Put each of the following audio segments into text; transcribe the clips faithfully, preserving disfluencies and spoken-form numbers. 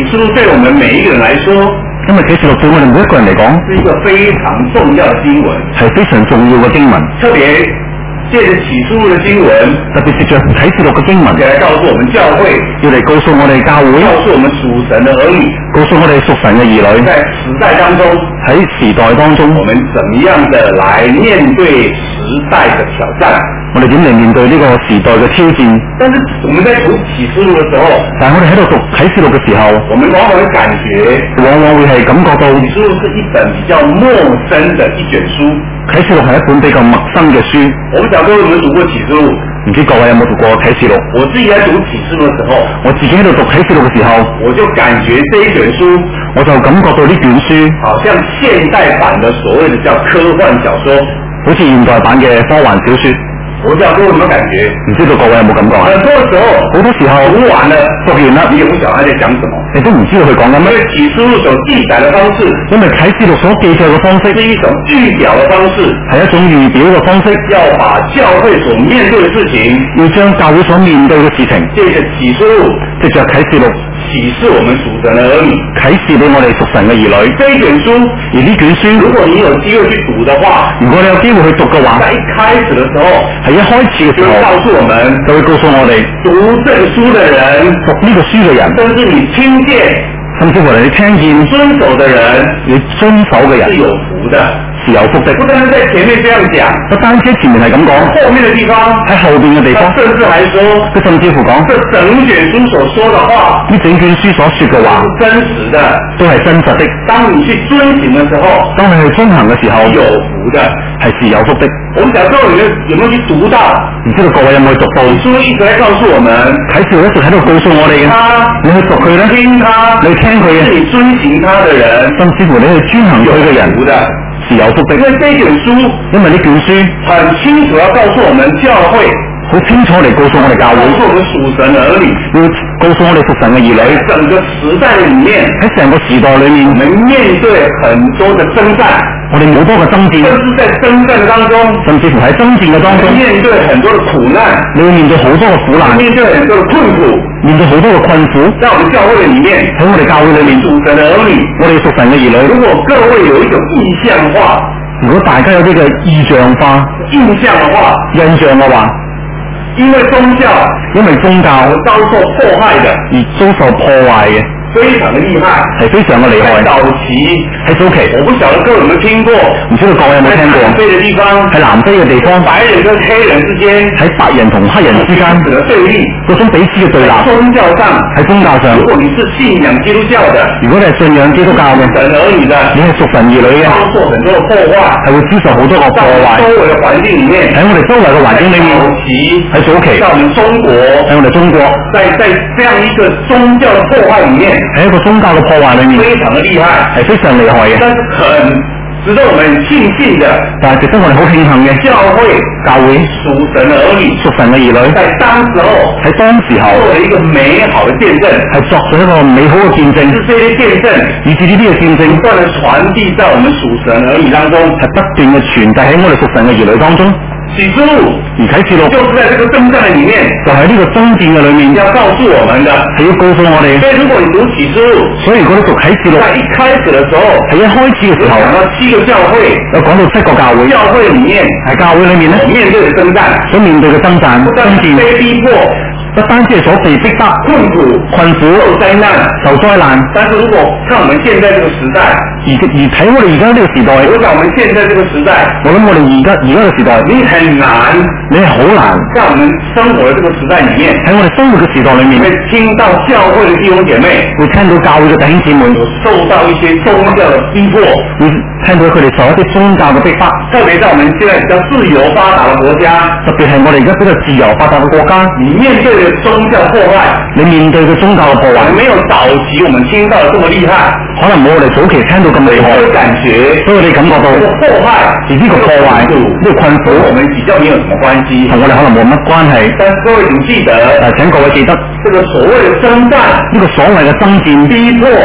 示錄對我們每一個人來說， 因為啟示錄對我哋每一個人嚟講， 是一個非常重要嘅經文， 係非常重要嘅經文。 特別借着啟示錄嘅經文， 特別藉着啟示錄嘅經文， 嚟告訴我們教會， 要嚟告訴我哋教會， 告訴我們屬神嘅兒女， 告訴我哋屬神嘅兒女， 在時代當中， 喺時代當中， 我們怎麼樣的來面對時代嘅挑戰？ 我哋點嚟面對呢個時代嘅挑戰？ 但是我們在讀啟示錄嘅時候， 但係我哋喺度讀啟示錄嘅時候， 我們往往會感覺， 往往會係感覺到啟示錄是一本比較陌生的一卷書。 啟示錄係一本比較陌生嘅書。 我們小時候有冇讀過啟示錄？ 唔知各位有冇讀過啟示錄？ 我自己喺讀啟示錄嘅時候， 我自己喺度讀啟示錄嘅時候， 我就感覺這一卷書， 我就感覺到呢卷書， 好像現代版的所謂的叫科幻小說， 好似現代版嘅科幻小說。 我不知道各位有冇感覺？ 唔知道各位有冇感覺啊？ 很多時候， 好多時候讀完了， 讀完啦， 你也不曉得他在講什麼， 你都唔知道佢講緊乜。 因為啟示錄所記載的方式， 因為啟示錄所記載嘅方式是一種預表的方式， 係一種預表嘅方式， 要把教會所面對的事情， 要將教會所面對嘅事情， 借着啟示錄， 藉着啟示錄啟示我們屬神的兒女， 啟示俾我哋屬神嘅兒女。 這一卷書， 而呢卷書， 如果你有機會去讀的話， 如果你有機會去讀嘅話， 在一開始的時候， 係一開始嘅時候， 就會告訴我們， 就會告訴我哋， 讀這個書的人， 讀呢個書嘅人， 甚至你聽見， 甚至乎你聽見遵守的人， 你遵守嘅人是有福的， 是有福的。 不單是在前面這樣講， 不單止前面係咁講， 後面的地方， 喺後邊嘅地方， 甚至還說， 佢甚至乎講， 這整卷書所說的話， 呢整卷書所說嘅話， 是真實的， 都係真實的。 當你去遵行的時候， 當你去遵行嘅時候， 有福的， 係是有福的。 我們小時候有沒有有沒有去讀到？ 唔知道各位有冇去讀到？ 書一直在告訴我們， 啟示錄一直喺度告訴我哋嘅，你去讀佢咧， 聽他， 你聽佢嘅， 是你遵行他的人， 甚至乎你去遵行佢嘅人， 有福的， 是有福的。 因為這卷書， 因為呢卷書很清楚要告訴我們教會， 好清楚嚟告訴我哋教會， 告訴我們屬神的兒女， 要告訴我哋屬神嘅兒女， 喺整個時代裏面， 喺成個時代裏面， 我們面對很多的征戰， 我哋好多嘅爭戰， 甚至在征戰當中， 甚至乎喺爭戰嘅當中， 面對很多的苦難， 你會面對好多嘅苦難， 面對很多的困苦， 面對好多嘅困苦。 在我們教會裏面， 喺我哋教會裏面， 屬神的兒女， 我哋屬神嘅兒女。 如果各位有一種意象化， 如果大家有呢個意象化、 印象的話， 印象嘅話， 因為宗教， 因為宗教而遭受迫害的， 而遭受破壞嘅， 非常的厲害， 係非常嘅厲害。 在早期， 喺早期， 我不曉得各位有沒有聽過， 唔知道各位有冇聽過？ 在南非的地方， 喺南非嘅地方， 白人跟黑人之間， 喺白人同黑人之間的對立， 嗰種彼此嘅對立， 宗教上， 喺宗教上， 如果你是信仰基督教的， 如果你係信仰基督教嘅， 神兒女的， 你係屬神兒女嘅， 遭受很多的破壞， 係會接受好多個破壞。 在周圍的環境裏面， 喺我哋周圍嘅環境裏面，喺早期， 在我們中國， 喺我哋中國， 在在這樣一個宗教的破壞裏面， 喺一個宗教嘅破壞裏面， 非常的厲害， 係非常厲害嘅。 但是很值得我們慶幸的， 但係值得我哋好慶幸嘅， 教會教會屬神的兒女， 屬神嘅兒女， 在當時候喺當時候做了一個美好的見證， 係作咗一個美好嘅見證， 是這些見證以至呢啲嘅見證不斷的傳遞在我們屬神兒女當中， 係不斷嘅傳遞喺我哋屬神嘅兒女當中。 啟示錄而啟示錄就是在這個征戰的裏面， 就喺呢個爭戰嘅裏面， 要告訴我們的， 係要告訴我哋。 所以如果你讀啟示錄， 所以如果你讀啟示錄， 在一開始的時候， 喺一開始嘅時候， 講到七個教會， 有講到七個教會， 教會裏面喺教會裏面咧， 面對嘅征戰， 所面對嘅爭戰、 不單爭戰， 被逼迫、 不單止係所被逼得困苦、 困苦、 受災難、 受災難。 但是如果看我們現在這個時代， 而而睇我哋而家呢個時代， 我想我們現在這個時代， 我諗我哋而家而家嘅時代， 你很難， 你係好難在我們生活的這個時代裏面， 喺我哋生活嘅時代裏面， 會聽到教會的弟兄姐妹會聽到教會嘅弟兄姊妹有受到一些宗教的逼迫， 會聽到佢哋受一啲宗教嘅逼迫， 特別在我們現在比較自由發達的國家， 特別係我哋而家比較自由發達嘅國家， 你面對的宗教破壞， 你面對嘅宗教嘅破壞， 沒有早期我們聽到的這麼厲害， 可能冇我哋早期聽到咁厲害， 會感覺， 所以我哋感覺到這個破壞， 而呢個破壞呢個困苦， 我們比較沒有什麼關係， 同我哋可能冇乜關係。 但是各位請記得， 但係請各位記得， 這個所謂的征戰， 呢個所謂嘅爭戰、 逼迫、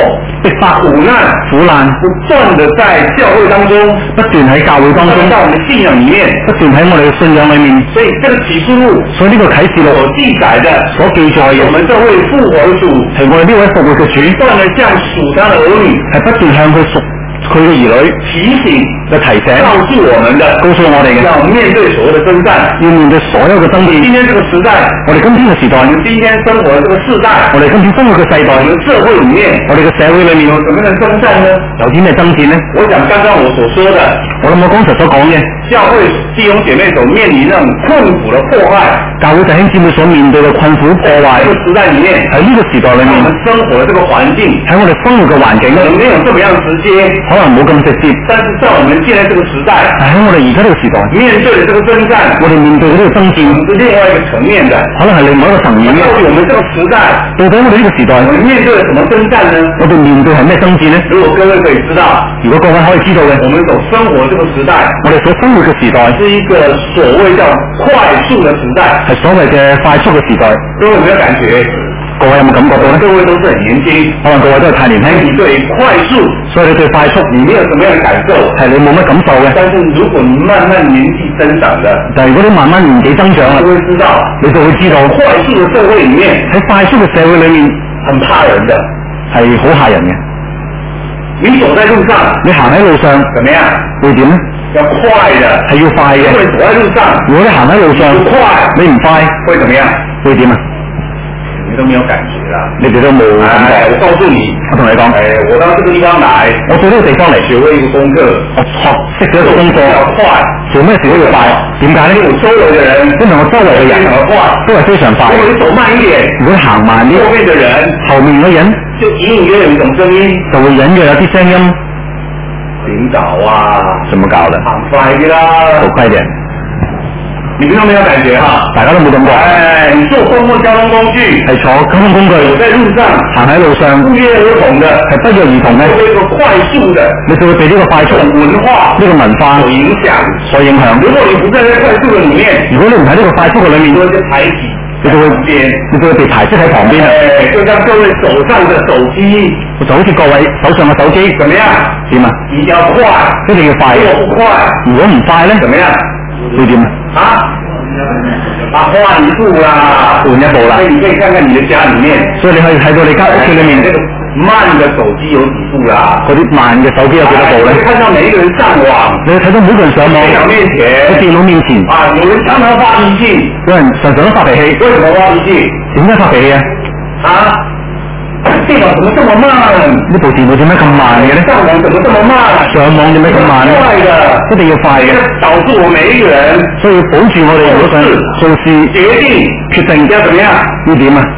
逼迫、 苦難、 苦難， 不斷的在教會當中， 不斷喺教會當中， 在我們信仰裡面， 不斷喺我哋嘅信仰裏面。 所以這個啟示錄， 所以呢個啟示錄所記載的， 所記載嘅， 我們這位復活的主， 係我哋呢位復活嘅主， 不斷的向屬他的兒女， 係不斷向佢屬佢嘅兒女提醒嘅提醒， 告訴我們的， 告訴我哋嘅， 要面對所謂的征戰， 要面對所有嘅爭戰。 今天這個時代， 我哋今天嘅時代， 我們今天生活的這個世代， 我哋今天生活嘅世代， 我們社會裡面， 我哋嘅社會裏面有什麼樣的征戰呢？ 有啲咩爭戰呢？ 我想剛剛我所說的， 我諗我剛才所講嘅， 教會弟兄姐妹所面臨那種困苦的破壞， 教會弟兄姊妹所面對嘅困苦破壞， 這個時代裡面， 喺呢個時代裏面， 我們生活的這個環境， 喺我哋生活嘅環境， 可能沒有這麼樣直接， 可能冇咁直接， 但是在我們現在這個時代， 但喺我哋而家呢個時代， 面對的這個征戰， 我哋面對嘅呢個爭戰， 是另外一個層面的， 可能係另外一個層面嘅。 到底我們這個時代， 到底我哋呢個時代， 我們面對了什麼征戰呢？ 我哋面對係咩爭戰呢？ 如果各位可以知道， 如果各位可以知道嘅， 我們所生活這個時代， 我哋所生活嘅時代是一個所謂叫快速的時代， 係所謂嘅快速嘅時代。 各位有沒有感覺？ 各位有冇感覺到呢？ 各位都是很年輕， 可能各位都係太年輕， 你對快速， 所以你對快速你沒有什麼樣的感受， 係你冇乜感受嘅。 但是如果你慢慢年紀增長的， 但係如果你慢慢年紀增長啦， 就會知道， 你就會知道快速的社會裡面， 喺快速嘅社會裏面很怕人的， 係好嚇人嘅。 你走在路上， 你行喺路上怎麼樣？ 會點呢？ 要快的， 係要快嘅。 因為走在路上， 如果你行喺路上不快， 你唔快， 會怎麼樣？ 會點啊？ 你都沒有感覺啦， 你哋都冇感覺。 哎，我告訴你， 我同你講， 哎，我到這個地方來， 我到呢個地方嚟學會一個功課， 我學識咗一個功課， 要快， 做咩事都要快。點解呢？ 因為我周圍嘅人， 因為我周圍嘅人非常快， 都係非常快。 如果你走慢一點， 如果你行慢啲， 後面嘅人， 後面嘅人就隱隱約有一種聲音， 就會隱約有啲聲音。 領導啊， 怎麼搞的？ 行快啲啦， 走快點。 你們都沒有感覺哈？ 大家都冇感覺。 哎，你坐公共交通工具， 係坐交通工具， 走在路上， 行喺路上， 不約而同的， 係不約而同嘅， 會被一個快速的， 你就會被呢個快速文化呢個文化所影響， 所影響。 如果你不在這快速的裡面， 如果你唔喺呢個快速嘅裏面， 你就會被排擠， 你就會你就會被排斥喺旁邊啦。 哎，就像各位手上的手機， 就好似各位手上嘅手機， 怎麼樣？ 點啊？ 一定要快， 一定要快。 如果不快， 如果唔快咧， 怎麼樣？ 會點啊？ 啊？啊，換一步啦， 換一步啦。 所以你可以看看你的家裡面， 所以你可以睇到你間屋企裏面這個慢的手機有幾部啦？ 嗰啲慢嘅手機有幾多部咧？ 你看到每一個人上網， 你睇到每個人上網電腦面前， 喺電腦面前， 啊，有人常常發脾氣， 有人常常都發脾氣。 為什麼發脾氣？ 點解發脾氣啊？ 啊？電腦怎麼這麼慢？ 呢部電腦點解咁慢嘅咧？ 上網怎麼這麼慢？ 上網點解咁慢咧？ 快的， 一定要快嘅， 導致我每一個人， 所以保住我哋如果想做事決定決定要怎麼樣？ 要點啊？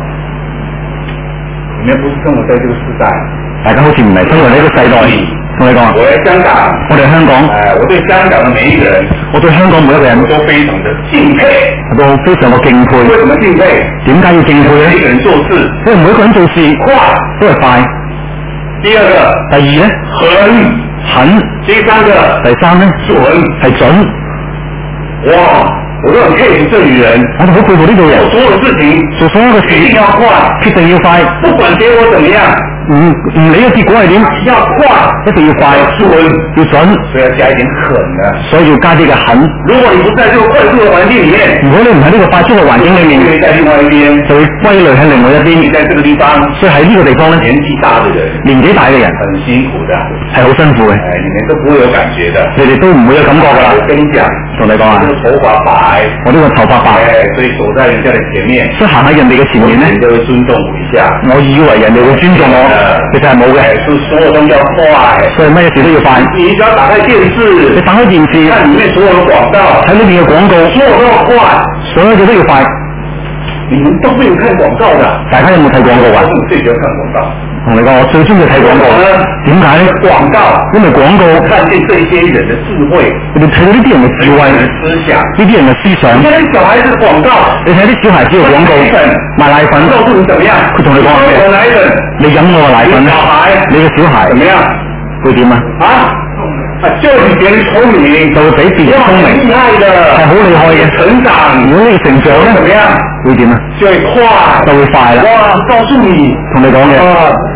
你們不是生活在這個時代， 大家好似唔係生活喺呢個世代。同你講， 我喺香港， 我哋香港， 哎，我對香港的每一個人， 我對香港每一個人都非常的敬佩， 都非常嘅敬佩。 為什麼敬佩？ 點解要敬佩咧？ 每一個人做事， 因為每一個人做事快都係快。 第二個， 第二咧， 狠狠。 第三個， 第三咧， 準係準。 哇！我都很佩服這女人， 我哋好佩服呢個人， 做所有的事情做所有嘅事一定要快， 決定要快， 不管結果怎麼樣， 唔唔理個結果係點， 要快， 一定要快， 準， 要準， 所以要加一點狠的。 所以要加啲嘅狠。 如果你不在這個快速的環境裡面， 如果你唔喺呢個快速嘅環境裡面， 你會在另外一邊， 就會歸類喺另外一邊。 你在這個地方， 所以喺呢個地方咧， 年紀大的人， 年紀大嘅人很辛苦的， 係好辛苦嘅， 哎，你們都不會有感覺的。 你哋都唔會有感覺噶啦。 我跟你講， 同你講啊， 我這個頭髮白， 我呢個頭髮白， 哎，所以走在人家的前面， 所以行喺人哋嘅前面咧， 人家會尊重我一下。 我以為人哋會尊重我，其實係冇嘅。 哎，所以所有東西要快， 所以乜嘢事都要快。 你只要打開電視， 你打開電視， 看裡面所有的廣告， 睇裏邊嘅廣告， 所有都要快， 所有嘢都要快。 你們都沒有看廣告的， 大家有冇睇廣告啊？ 我最喜歡看廣告。 同你講，我最中意睇廣告。點解咧？ 廣告， 因為廣告看見這些人的智慧， 你睇到呢啲人嘅智慧、 人的思想， 呢啲人嘅思想。 你睇啲小孩子嘅廣告， 你睇啲小孩子嘅廣告，賣奶粉， 告訴你怎麼樣？ 佢同你講咩？ 我奶粉， 你飲我嘅奶粉， 小孩， 你嘅小孩怎麼樣？ 會點啊？ 啊，啊，就比別人聰明， 就會比別人聰明， 厲害的， 係好厲害嘅。 成長， 如果你成長咧， 怎麼樣？ 會點啊？ 就會快， 就會快啦。 哇，告訴你， 同你講嘅， 啊，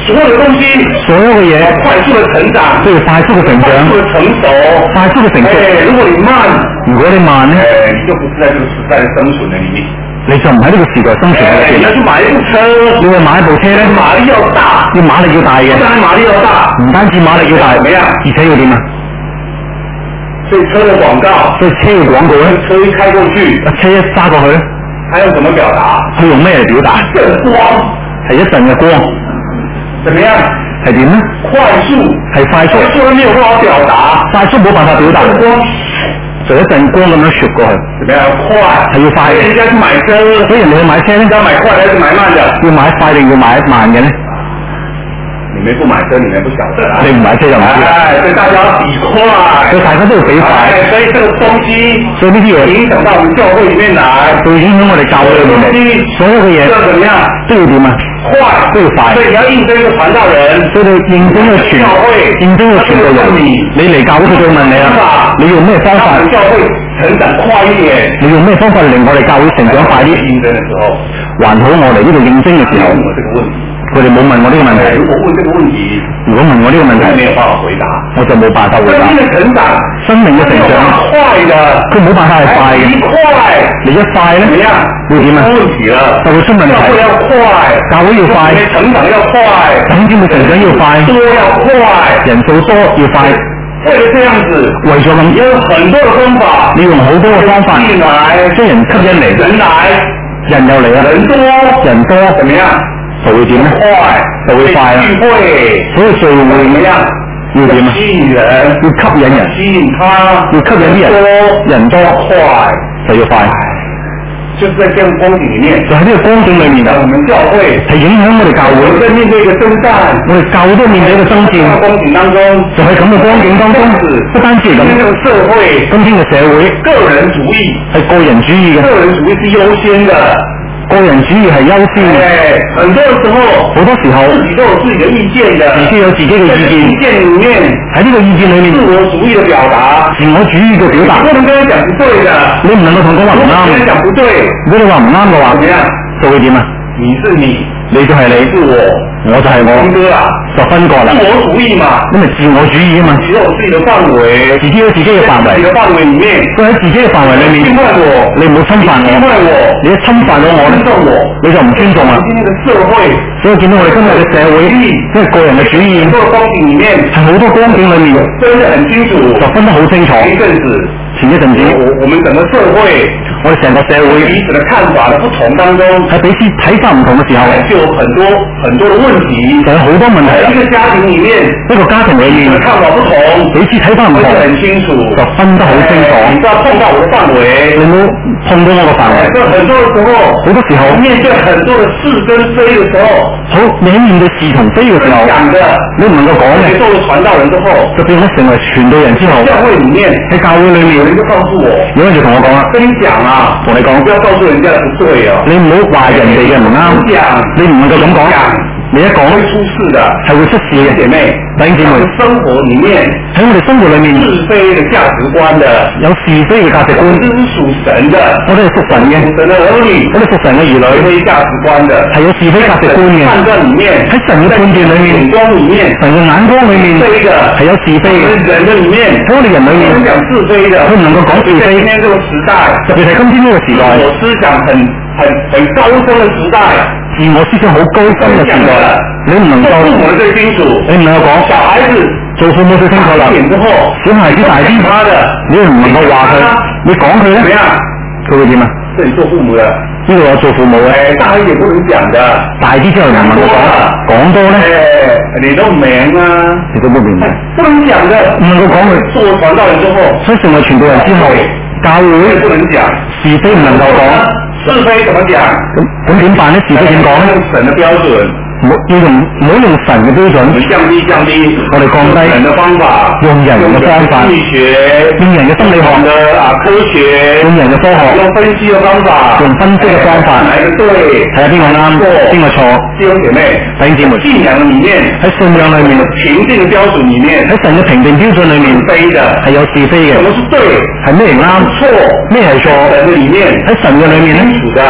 所有的東西， 所有嘅嘢快速的成長， 都要快速嘅成長， 快速的成熟， 快速嘅成熟。 哎，如果你慢， 如果你慢咧， 哎，你就不是在這個時代的生存的裏面。 你就唔喺呢個時代生存嘅裏哎，你要邊。 去買一部車， 你去買一部車咧， 馬力要大， 要馬力要大嘅， 不單馬力要大， 唔單止馬力要大， 怎麼樣？ 而且要點啊？ 所以車的廣告， 所以車嘅廣告咧， 車一開過去， 車一揸過去咧， 它用怎麼表達？ 佢用咩嚟表達？ 一陣光， 係一陣嘅光， 怎麼樣？ 係點咧？ 快速， 係快速， 快速都沒有辦法表達， 快速冇辦法表達， 光就一陣光咁樣雪過去， 怎麼樣？快， 係要快嘅。 所以人家去買車， 所以人哋去買車咧， 要買快還是買慢的？ 要買快定要買慢嘅咧？ 你們不買車，你們不曉得啦。 你唔買車就唔知啦。 哎，所以大家要比快， 所以大家都要比快。 哎，所以這個東西， 所以呢啲嘢影響到我們教會裏面來， 會影響我哋教會裏面嚟，所有嘅嘢要怎麼樣？ 都要點啊？ 快， 都要快。 所以你要應徵一個傳道人， 所以你應徵個傳，應徵個傳道人，你嚟教會佢就會問你啦，你用咩方法？ 讓教會成長快一點。 你用咩方法令我哋教會成長快啲？ 應徵的時候， 還好我嚟呢度應徵嘅時候， 問我這個問題， 佢哋冇問我呢個問題。 如果問這個問題， 如果問我呢個問題， 我沒有辦法回答， 我就冇辦法回答。 生命的成長， 生命嘅成長， 快的， 佢冇辦法係快嘅。 一快， 你一快咧， 怎麼樣？ 會點啊？ 出問題了， 就會出問題。 教會要快， 教會要快， 成長要快， 等尖嘅成長要快， 多要快， 人數多要快。 為了這樣子， 為咗咁， 你有很多的方法， 你用好多嘅方法進來， 將人吸引嚟， 人來， 人又嚟啦， 人多， 人多怎麼樣？ 就會點咧？ 快， 就會快啦。 聚會， 所以聚會怎麼樣？ 要點啊？ 吸引人， 要吸引人， 吸引他， 要吸引啲人，人多快， 就要快。 就是在這樣光景裏面， 就喺呢個光景裏面， 我們教會係影響我哋教會。 我們在面對一個征戰， 我哋教會都面對一個爭戰， 在光景當中， 就喺咁嘅光景當中，不單止係咁， 今天這個社會， 今天嘅社會個人主義， 係個人主義嘅， 個人主義是優先的。 個人主義係優先嘅。 哎，很多的時候， 好多時候自己都有自己的意見的， 自己有自己嘅意見， 意見裏面， 喺呢個意見裏面， 自我主義的表達， 自我主義嘅表達， 不能跟他講不對的， 你唔能夠同佢講話唔啱。 跟他講不對， 如果你話唔啱嘅話， 怎麼樣？ 就會點啊？ 你是你， 你就係你， 是我， 我就係我， 分割啦， 就分割啦。 自我主義嘛， 因為自我主義啊嘛， 只有自己的範圍， 自己有自己嘅範圍， 自己的範圍裏面， 佢喺自己嘅範圍裏面， 侵犯我， 你唔好侵犯侵犯我， 我， 你一侵犯咗我咧， 尊重我， 你就唔尊重啦。 今天的社會， 所以見到我哋今日嘅社會，因為個人嘅主義很多光景裏面， 係好多光景裏面分得很清楚， 就分得好清楚。 前一陣子， 前一陣子， 我我們整個社會， 我哋成個社會彼此的看法的不同當中， 喺彼此睇法唔同嘅時候， 就有很多很多的問題， 就有好多問題啦。 一個家庭裏面， 一個家庭裏面看法不同， 彼此睇法唔同， 分得很清楚， 就分得好清楚。 你不要碰到我的範圍， 你冇碰到我個範圍。 就很多的時候， 好多時候面對很多的是跟非的時候， 好你喺面對是同非嘅時候， 講的， 你唔能夠講嘅， 你作為傳道人之後， 就變咗成為傳道人之後， 教會裏面， 喺教會裏面有人就告訴我， 有人就同我講啦， 跟你講啊， 同你講， 不要告訴人家不對啊， 你唔好話人哋嘅唔啱， 講， 你唔能夠咁講，你一講會出事的， 係會出事嘅。 姐妹， 弟兄姊妹， 生活裏面喺我哋生活裏面是非的價值觀的， 有是非嘅價值觀， 這是屬神的， 我哋係屬神嘅， 屬神的兒女， 我哋屬神嘅兒女是非價值觀的， 係有是非價值觀嘅。 判斷裏面， 喺神嘅判斷裏面， 眼光裏面， 神嘅眼光裏面非的係有是非嘅。 人的裏面， 喺我哋人裏面， 不能講是非的， 佢唔能夠講是非。 在今天這個時代， 特別係今天呢個時代， 我思想很很很高深的時代， 自我思想好高深嘅時代，你唔能夠， 做父母的最清楚， 你唔能夠講小孩子做父母最清楚啦。 大一點之後， 小孩子大啲， 他的， 你唔能夠話佢，你講佢咧， 怎麼樣？ 佢會點啊？ 這你做父母的， 呢度有做父母嘅， 哎，大一點不能講的， 大啲之後唔能夠講，講多咧， 哎，你都明啊， 你都冇明白， 不能講的， 唔能夠講佢。 做傳道人之後， 所以成為傳道人之後，教會不能講， 是非唔能夠講， 是非怎麼講？ 咁咁點辦咧？是非點講咧？ 用神的標準， 唔好要用唔好用神嘅標準， 我們降低降低， 我哋降低人的方法， 用人嘅方法， 心理學， 用人嘅心理學的啊科學， 用人嘅科學， 用分析嘅方法， 用分析嘅方法， 哪一個對？ 睇下邊個啱，邊個錯。 弟兄姐妹， 弟兄姊妹， 信仰裏面， 喺信仰裏面， 評定嘅標準裏面， 喺神嘅評定標準裏面， 非的， 係有是非嘅什，麼是對？ 係咩啱， 錯？ 咩係錯？ 神嘅裏面， 喺神嘅裏面咧， 清楚的，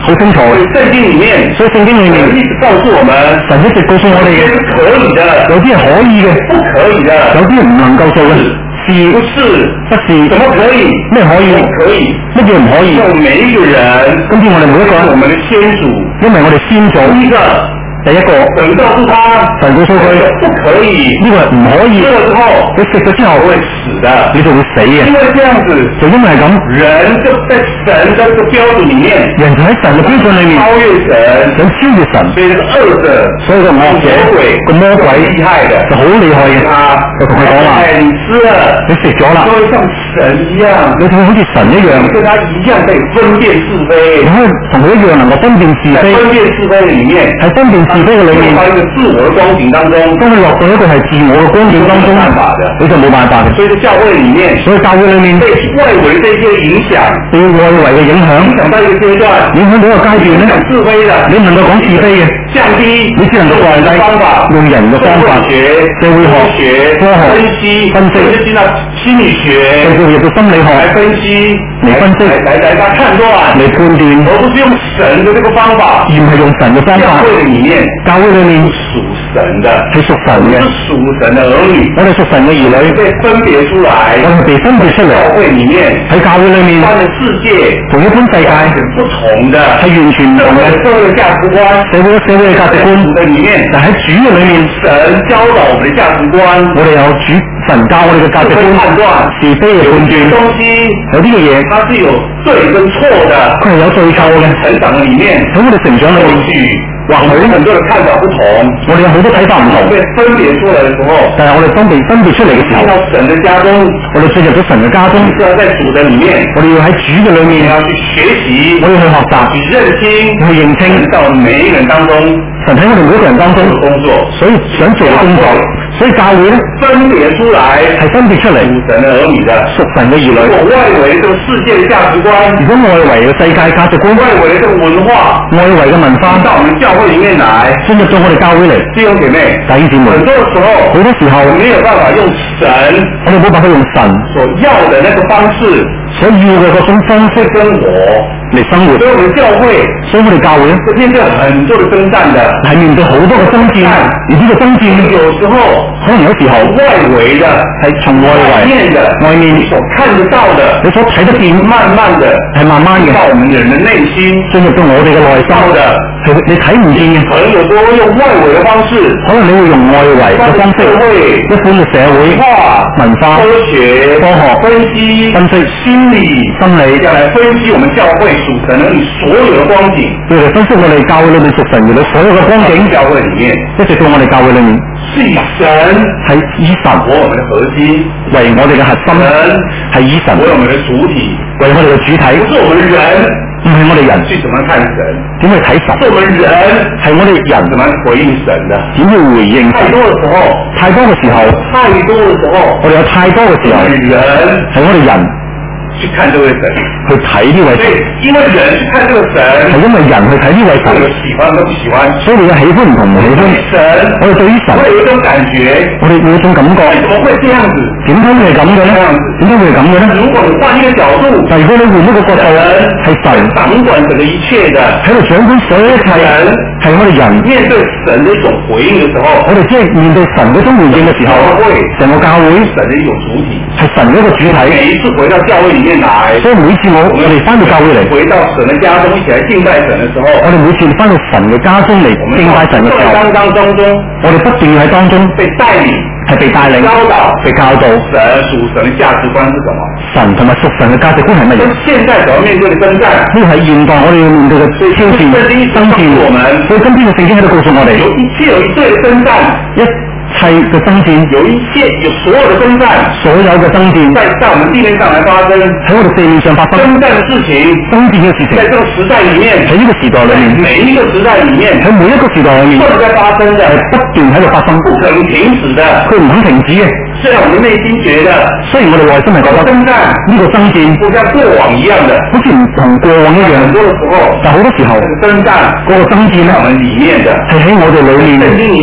好清楚。 聖經裡面， 所以聖經裡面一直告訴我們， 神一直告訴我哋嘅， 可以的， 有啲係可以嘅， 不可以的， 有啲係唔能夠做嘅，是不是？ 不是？ 怎麼可以？ 咩可以？ 可以？ 乜嘢唔可以？ 用每一個人， 今天我哋每一個人， 我們的先祖， 因為我哋先祖， 第一個， 第一個， 神告訴他， 神告訴佢， 不可以， 呢個係唔可以。 吃了之後， 你食咗之後會死的， 你就會死嘅。 因為這樣子， 就因為係咁， 人就在神的這個標準裡面， 人就喺神嘅標準裡面超越神， 想超越神， 所以這個惡者， 所以個惡者個魔鬼厲害的， 就好厲害嘅。 他就同佢講話， 哎，你吃了， 你食咗啦， 就會像神一樣， 你就會好似神一樣， 跟他一樣可以分辨是非， 你可以同佢一樣能夠分辨是非。 分辨是非嘅裡面， 喺分辨是非嘅裡面， 到一個自我嘅光景當中， 當佢落到一個係自我嘅光景當中，你就冇辦法嘅。 所以喺教會裡面， 所以教會裡面被外圍這些影響， 被外圍嘅影響， 影響到一個階段， 影響到一個階段咧， 講是非嘅， 你唔能夠講是非嘅， 降低， 你只能夠降低方法， 用人嘅方法， 學、 社會學、科學分析、 分析， 甚至到心理學， 甚至入到心理學來分析、 嚟分析、 來來來判斷、 嚟判斷， 而不是用神嘅這個方法， 而唔係用神嘅方法。 教會裡面， 教會裡面屬神的， 係屬神嘅， 是屬神的兒女， 我哋屬神嘅兒女， 被分別出來， 我哋被分別出嚟。 教會裡面， 喺教會裡面， 他的世界同一般世界不同的， 係完全唔同嘅社會價值觀， 社會社會嘅價值觀嘅裡面， 但喺主嘅裡面， 神教導我們嘅價值觀， 我哋有主神教我哋嘅價值觀判斷是非嘅判斷， 東西有啲嘅嘢它是有對跟錯的， 佢係有對錯嘅。 成長嘅裡面， 喺我哋成長裏面，或許很多人看法不同， 我哋有好多睇法唔同， 被分別出來嘅時候， 但係我哋分別分別出嚟嘅時候， 到神嘅家中， 我哋進入咗神嘅家中， 是要在主嘅裡面， 我哋要喺主嘅裏面， 要去學習， 我要去學習， 去認清， 去認清到每一個人當中， 神喺我哋每一個人當中工作， 所以想做嘅工作，所以教會咧分別出來係分別出嚟屬神嘅兒女嘅， 屬神嘅兒女。 如果外圍這個世界嘅價值觀， 如果外圍嘅世界價值觀， 外圍嘅這個文化， 外圍嘅文化到我們教會裡面來， 進入咗我哋教會嚟， 弟兄姐妹， 弟兄姊妹， 很多時候， 好多時候我沒有辦法用神我哋冇辦法用神所要的那個方式， 所要嘅嗰種方式生活嚟生活， 所以我們教會， 所以我哋教會咧是面對很多的征戰的， 係面對好多嘅爭戰，而呢個爭戰有時候可能有時候外圍的係從外圍面的外面所看得到的， 你所睇得見， 慢慢的係慢慢嘅到我們人的內心進入到我哋嘅內心的， 係你睇唔見嘅。 可能有時候會用外圍的方式， 可能你會用外圍嘅方式，一款嘅社會文化、 科學、 科學分析、 分析心理、 心理， 要來分析我們教會屬神兒女所有的光景， 要嚟分析我哋教會裏面屬神兒女所有嘅光景。 教會裡面， 一直到我哋教會裏面， 是以神係以神為我們的核心， 為我哋嘅核心，係以神為我們的主體， 為我哋嘅主體， 不是我們人， 唔係我哋人去怎麼看神， 點去睇神， 是我們人係我哋人怎麼回應神的。 點去回應神。 太多嘅時候， 太多嘅時候， 太多嘅時候， 我哋有太多嘅時候， 人係我哋人去看這位神， 去睇呢位神， 因為人去看這個神， 係因為人去睇呢位神， 有喜歡都不喜歡， 所以你嘅喜歡唔同唔喜歡。 神， 我哋對於神， 我有一種感覺， 我哋會有一種感覺， 怎麼會這樣子？ 點解會係咁嘅咧？點解會係咁嘅咧？ 如果你換一個角度， 但如果你換一個角度，係神掌管整個一切的， 喺度掌管所有一切，係我哋人面對神的一種回應嘅時候， 我哋即係面對神嗰種回應嘅時候，成個教會神的一種主體， 係神嘅一個主體。 每一次回到教會裡面來， 所以每次我我哋翻到教會嚟， 回到神的家中一起來敬拜神的時候， 我哋每次翻到神嘅家中嚟敬拜神嘅時候， 當當當中， 我哋不斷喺當中被帶領， 係被帶領、 教導、 被教導。 神屬神嘅價值觀是什麼？ 神同埋屬神嘅價值觀係乜嘢？ 現在所要面對嘅征戰， 呢個係現代我哋要面對嘅挑戰、爭戰。所以今天嘅聖經喺度告訴我哋， 有一切有一切嘅征戰， 一切嘅爭戰， 有一切有所有嘅征戰， 所有嘅爭戰， 在在我們地面上來發生， 喺我哋地面上發生征戰嘅事情， 爭戰嘅事情， 在這個時代裡面， 喺呢個時代裏面， 每一個時代裡面， 喺每一個時代裏面， 都在發生嘅， 係不斷喺度發生， 不可能停止嘅， 佢唔肯停止嘅。 雖然我們內心覺得， 雖然我哋內心係覺得征戰呢個爭戰好像過往一樣的， 好似唔同過往一樣， 很多的時候， 但好多時候征戰嗰個爭戰咧在我們裡面的， 係喺我哋裏面嘅。 聖經裡面所以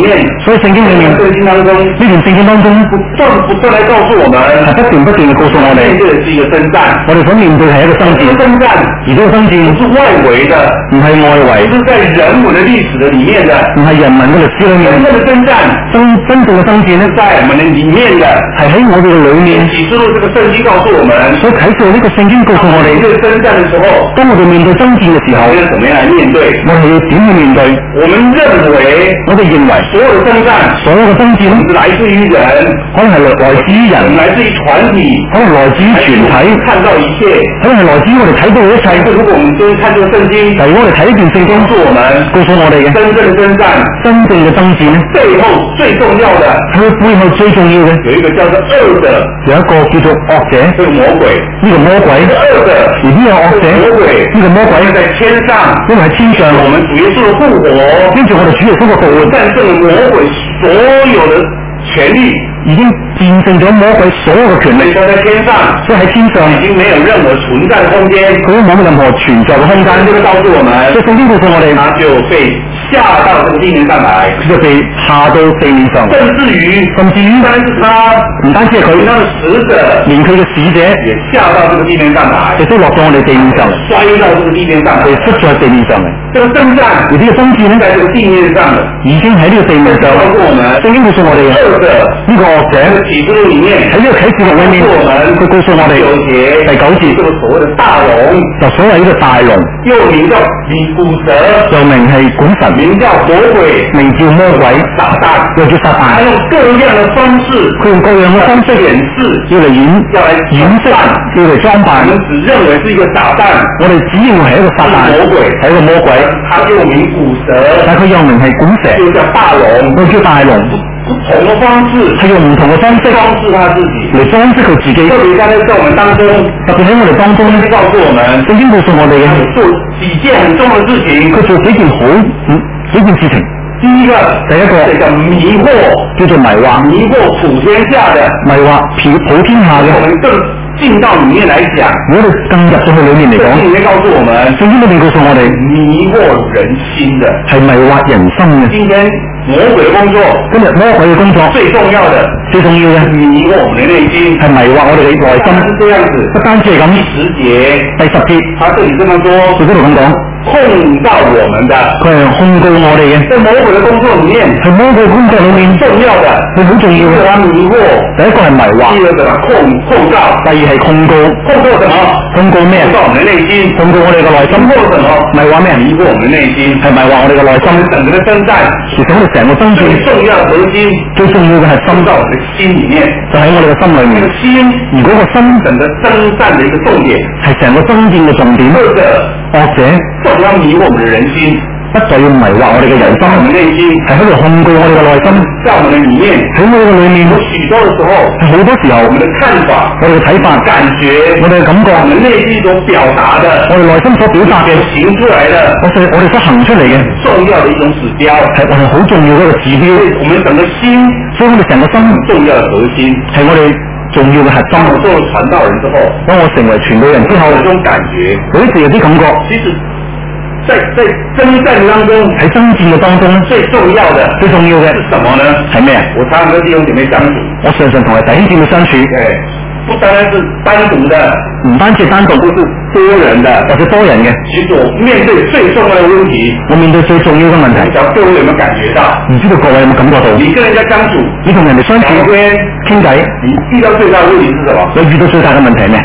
所以聖經裏面， 聖經當中呢段聖經當中不斷不斷嚟告訴我們， 係不斷不斷嘅告訴我哋， 面對嘅是一個征戰，我哋所面對係一個爭戰， 征戰， 而呢個爭戰唔係外圍嘅， 唔係外圍， 是在人文嘅歷史嘅裡面嘅， 唔係人民嘅歷史裏面。 真正嘅征戰， 真真正嘅爭戰咧， 在我們嘅裡面嘅， 係喺我哋嘅裏面。 啟示錄這個聖經告訴我們， 所以啟示錄呢個聖經告訴我哋， 面對征戰嘅時候， 當我哋面對爭戰嘅時候， 我哋要怎麼樣來面對？ 我哋要點去面對？ 我們認為， 我哋認為所有嘅征戰， 所有嘅爭戰是來自於人， 可能係來自於人， 來自於團體， 可能來自於團體， 看到一切， 可能係來自於我哋睇到嘅一切。 如果我們先看這個聖經， 但如果我哋睇呢段聖經， 告訴我們， 告訴我哋嘅真正嘅征戰， 真正嘅爭戰咧， 背後最重要的， 佢背後最重要嘅有一個叫做惡的， 有一個叫做惡者， 這個魔鬼， 呢個魔鬼， 惡的， 而呢個惡者， 魔鬼， 呢個魔鬼在天上， 因為喺天上， 我們主耶穌嘅復活， 跟住我哋主耶穌嘅復活， 戰勝了魔鬼所有的權力， 已經戰勝咗魔鬼所有嘅權力。 所以在天上， 所以喺天上已經沒有任何存在空間， 佢都冇任何存在嘅空間。 這個告訴我們， 所以聖經告訴我哋， 他就被下到這個地面上來， 佢就被下到地面上， 甚至於， 甚至於不單是他， 唔單止係佢， 他的使者， 連佢嘅使者也下到這個地面上來， 亦都落咗我哋地面上， 摔到這個地面上來， 被摔咗喺地面上嚟。 這個征戰， 而呢個爭戰咧， 在這個地面上的， 已經喺呢個地面上。 告訴我們， 聖經告訴我哋嘅惡者， 呢個惡者啟示錄裡面， 喺呢個啟示錄裏面，佢告訴我哋第九節， 這個所謂的大龍， 就所謂呢個大龍， 又名叫比古蛇， 又名係管神， 名叫魔鬼， 名叫魔鬼， 撒旦， 又叫撒旦。 他用各樣的方式， 佢用各樣嘅方式掩飾， 要嚟掩要嚟掩飾，要嚟裝扮。 我們只認為是一個撒旦， 我哋只認為係一個撒旦， 魔鬼， 係一個魔鬼。 他又名古蛇， 但佢又名係管蛇， 就叫大龍， 又叫大龍。 不同的方式， 係用唔同嘅方式裝飾他自己， 嚟裝飾佢自己。 特別在在我們當中， 特別喺我哋當中咧， 告訴我們， 聖經告訴我哋嘅做幾件很重要的事情， 佢做幾件好嗯幾件事情。 第一個， 第一個叫迷惑， 叫做迷惑， 迷惑普天下的， 迷惑普普天下嘅。 我們更進到裡面來講， 如果你更入咗去裡面嚟講， 聖經裡面告訴我們， 聖經裏面告訴我哋， 迷惑人心的， 係迷惑人心嘅。 今天魔鬼的工作， 今日魔鬼嘅工作最重要的， 最重要嘅迷惑我們的內心， 係迷惑我哋嘅內心。 是這樣子， 不單止係咁， 十節， 第十節， 他這裡這麼說， 佢嗰度咁講， 控告我們的， 佢係控告我哋嘅。 在魔鬼的工作裡面， 係魔鬼工作裏面重要的， 係好重要嘅。 他迷惑， 第一個係迷惑， 第二個控控告， 第二係控告。 控告什麼？ 控告咩？ 控告我們的內心， 控告我哋嘅內心。 迷惑什麼？ 迷惑咩？ 迷惑我們的內心， 係迷惑我哋嘅內心。 整個的征戰， 其實我哋成個爭戰最重要的核心， 最重要嘅係心， 在我們的心裡面， 就喺我哋嘅心裏面。 這個心， 而嗰個心整個征戰的一個重點， 係成個爭戰嘅重點。 惡者， 惡者不要迷惑我們的人心， 不再要迷惑我哋嘅人心， 我們內心， 係喺度控告我哋嘅內心。 在我們的裡面， 喺我哋嘅裏面， 有許多的時候， 係好多時候， 我們的看法， 我哋嘅睇法、 感覺， 我哋嘅感覺， 我們內心所表達的， 我哋內心所表達嘅， 行出來的， 我哋我哋所行出嚟嘅， 重要的一種指標， 係我哋好重要嘅一個指標。 我們整個心， 所以我哋成個心重要的核心， 係我哋重要嘅核心。 當我做了傳道人之後， 當我成為傳道人之後， 有種感覺， 我一直有啲感覺， 其實在在征戰當中， 喺爭戰嘅當中最重要的最重要嘅是什麼呢？ 係咩啊？ 我常常跟弟兄姐妹相處， 我常常同我弟兄姊妹相處， 對，不單單是單獨的， 唔單止單獨， 都是多人的， 或者多人嘅。 其實我面對最重要的問題， 我面對最重要嘅問題， 不知道各位有沒有感覺到？ 唔知道各位有冇感覺到？ 你跟人家相處， 你同人哋相處聊天傾偈， 你遇到最大的問題是什麼？ 你遇到最大嘅問題係咩？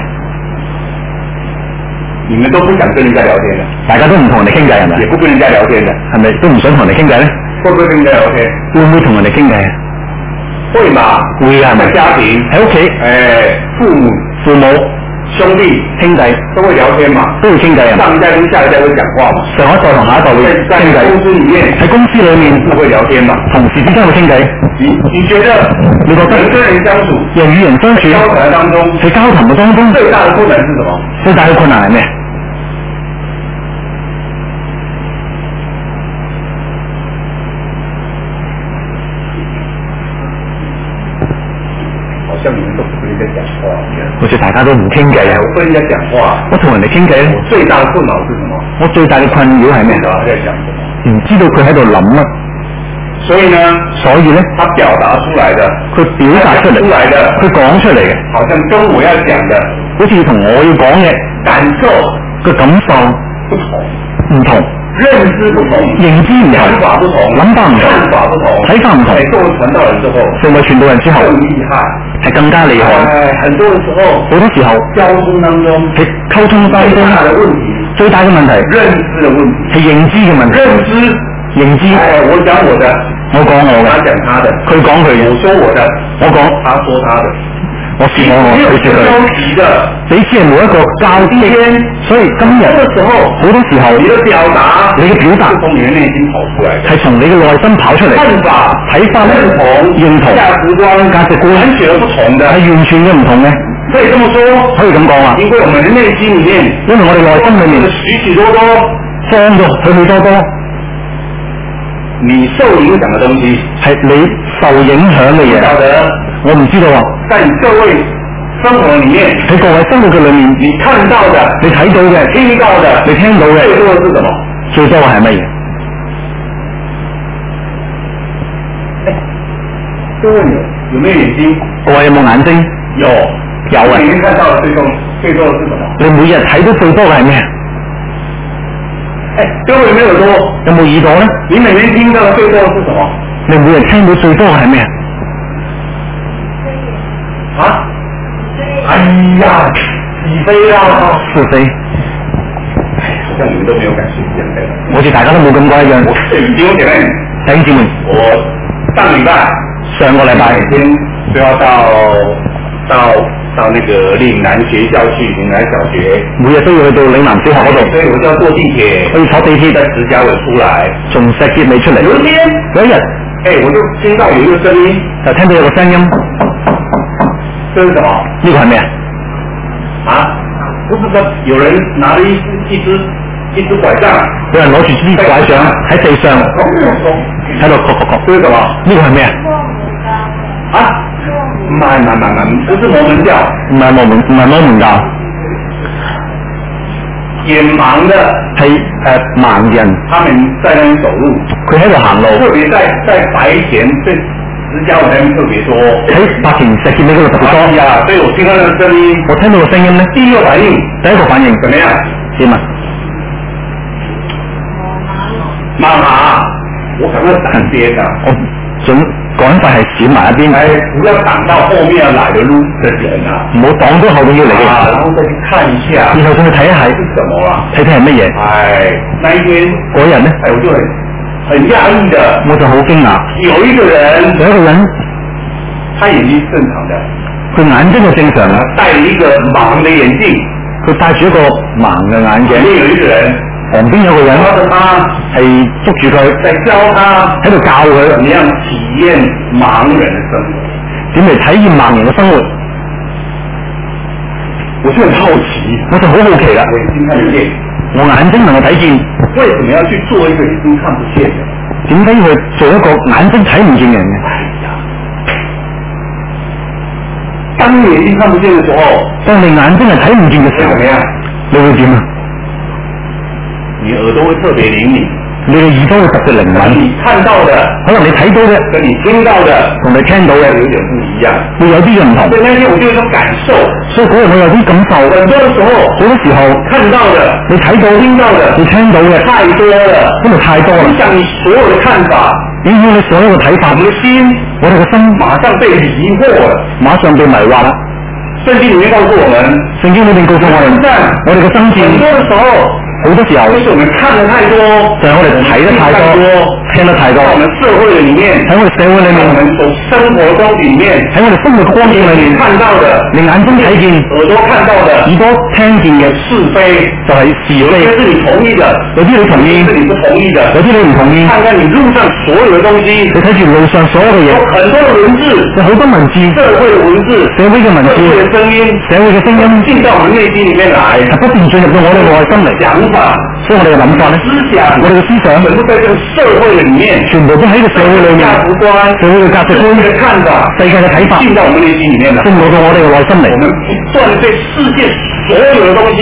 你們都不想跟人家聊天的， 大家都唔同人哋傾偈係咪？ 也不跟人家聊天的， 係咪都唔想同人哋傾偈咧？ 會不會跟人家聊天？ 會唔會同人哋傾偈啊？ 會嘛？ 會啊，係咪？ 在家庭， 喺屋企， 誒，父母、 父母、 兄弟、 兄弟都會聊天嘛， 都會傾偈啊。 上一代跟下一代會講話嘛， 上一代同下一代會在傾偈。 公司裡面， 喺公司裏面都會聊天嘛。 同事之間會傾偈。 你你覺得你覺得人跟人相處， 人與人相處交談當中， 喺交談嘅當中最大的困難是什麼？ 最大嘅困難係咩？ 好像你們都不跟人家講話， 好似大家都唔傾偈啊！ 我跟人家講話， 我同人哋傾偈咧， 我最大的困擾是什麼？ 我最大嘅困擾係咩？ 不知道他在講什麼， 唔知道佢喺度諗乜， 所以呢， 所以咧， 他表達出來的， 佢表達出嚟， 出來的， 佢講出嚟嘅， 好像跟我要講的， 好似同我要講嘅感受個感受不同， 唔同， 認知不同， 認知唔同， 想法不同， 諗法唔同， 看法不同， 睇法唔同。 作為傳道人之後， 成為傳道人之後， 更厲害， 係更加厲害。 哎，很多時候， 好多時候交通當中， 喺溝通當中最大的問題， 最大嘅問題， 認知的問題， 係認知嘅問題。 認知， 認知。 哎，我講我的， 我講我嘅， 他講他的， 佢講佢嘅， 我說我的， 我講他說他的。 我是我我，佢是佢。彼此係冇一個交集，所以今日好多時候， 你嘅表達， 你嘅表達係從你嘅內心跑出嚟， 係從你嘅內心跑出嚟。 看法、 睇法、 認同、 認同、 價值觀、 價值觀， 完全不同嘅， 係完全嘅唔同嘅。 可以這麼說， 可以咁講啊， 因為我們嘅內心裡面， 因為我哋內心裡面許許多多放咗許許多多， 你受影響嘅東西， 係你受影響嘅嘢。 曉得， 我唔知道啊。 在各位生活裡面， 喺各位生活嘅裏面， 你看到嘅、 你睇到嘅、 聽到嘅、 你聽到嘅， 最多係什麼？ 最多係乜嘢？ 各位有有沒有眼睛？ 各位有冇眼睛？ 有， 有啊。 你每天看到嘅最多最多係什麼？ 你每日睇到最多嘅係咩？ 誒，各位有沒有耳朵？ 有冇耳朵咧？ 你每天聽到嘅最多係什麼？ 你每日聽到最多嘅係咩？ 啊？哎呀，是非啦， 是非。 哎，好像你們都沒有感覺一樣。 好似大家都冇咁乖一樣。 弟兄姐妹， 弟兄姊妹， 我上禮拜上個禮拜每天都要到到到那個嶺南學校去，嶺南小學， 每日都要去到嶺南小學嗰度， 所以我就要坐地鐵， 可以坐地鐵在石硤尾出來， 從石硤尾出嚟。 有一天， 有一日， 哎，我就聽到有一個聲音， 就聽到有個聲音， 這是什麼？ 呢個係咩啊？ 啊，不是說有人拿了一一支一支拐杖， 有人攞住支拐杖喺地上喺度咳咳咳， 這是什麼？ 呢個係咩啊？ 啊，唔係唔係唔係，不是摩門教， 唔係摩門唔係摩門教， 眼盲的係誒、呃、盲人， 他們在那邊走路， 佢喺度行路， 特別在在白田在石硤尾那邊特別多， 喺白田石硤尾嗰度特別多。 哎呀，所以我聽到那個聲音， 我聽到個聲音咧， 第一個反應， 第一個反應怎麼樣？ 點啊？ 盲啊！我趕快閃邊啊！ 我準趕快係閃埋一邊， 哎，不要擋到後面要來的路的人啊！ 唔好擋咗後面要嚟嘅人， 啊，然後再去看一下， 然後再去睇一下是什麼啦？ 睇睇係乜嘢。 哎，那一天嗰日咧， 哎，我就很很訝異的， 我就好驚訝， 有一個人， 有一個人， 他眼睛正常的， 佢眼睛係正常嘅， 戴了一個盲的眼鏡， 佢戴住一個盲嘅眼鏡， 旁邊有一個人， 旁邊有個人抓着他， 係捉住佢， 在教他喺度教佢怎麼樣體驗盲人的生活。 點嚟體驗盲人嘅生活。 我就很好奇， 我就好好奇啦， 我眼睛看不見， 我眼睛能夠睇見， 為什麼要去做一個眼睛看不見的？ 點解要去做一個眼睛睇唔見人嘅？ 哎呀，當你眼睛看不見的時候， 當你眼睛係睇唔見嘅時候， 怎麼樣？ 你會點啊？ 你耳朵會特別靈敏， 你嘅耳朵會特別靈敏， 你看到的， 可能你睇到嘅跟你聽到的， 同你聽到嘅有點不一樣， 會有啲嘅唔同。 所以那天我就有一種感受， 所以嗰日我有啲感受， 很多時候好多時候看到的、 你睇到、 聽到的、 你聽到嘅太多了， 真係太多啦， 影響你所有的看法， 影響你所有嘅睇法， 我們的心， 我哋嘅心馬上被迷惑了， 馬上被迷惑啦。 聖經裏面告訴我們， 聖經裏面告訴我哋，我哋嘅心智很多的時候， 好多時候就是我們看得太多， 就係我哋睇得太多，聽得太多。 在我們社會的裏面， 喺我哋社會裏面， 在我們所生活光景裏面， 喺我哋生活嘅光景裏面看到的， 你眼睛睇見， 耳朵看到的， 耳朵聽見嘅是非， 就係是有些非， 是你同意的， 有啲你同意， 有些是你不同意的， 有啲你唔同意。 看看你路上所有的東西， 你睇住路上所有嘅嘢， 有很多的文字， 有好多文字， 社會的文字， 社會嘅文字， 社會的聲音， 社會嘅聲音進到我們內心裏面來， 係不斷進入到我哋內心嚟。 想法， 所以我哋嘅諗法咧， 思想， 我哋嘅思想全部在這個社會的裏面， 全部都喺個社會裏面， 價值觀， 社會嘅價值觀、 社會的看法， 世界嘅睇法， 進到我們內心裏面來， 進入到我哋嘅內心嚟。 我們不斷對世界所有的東西，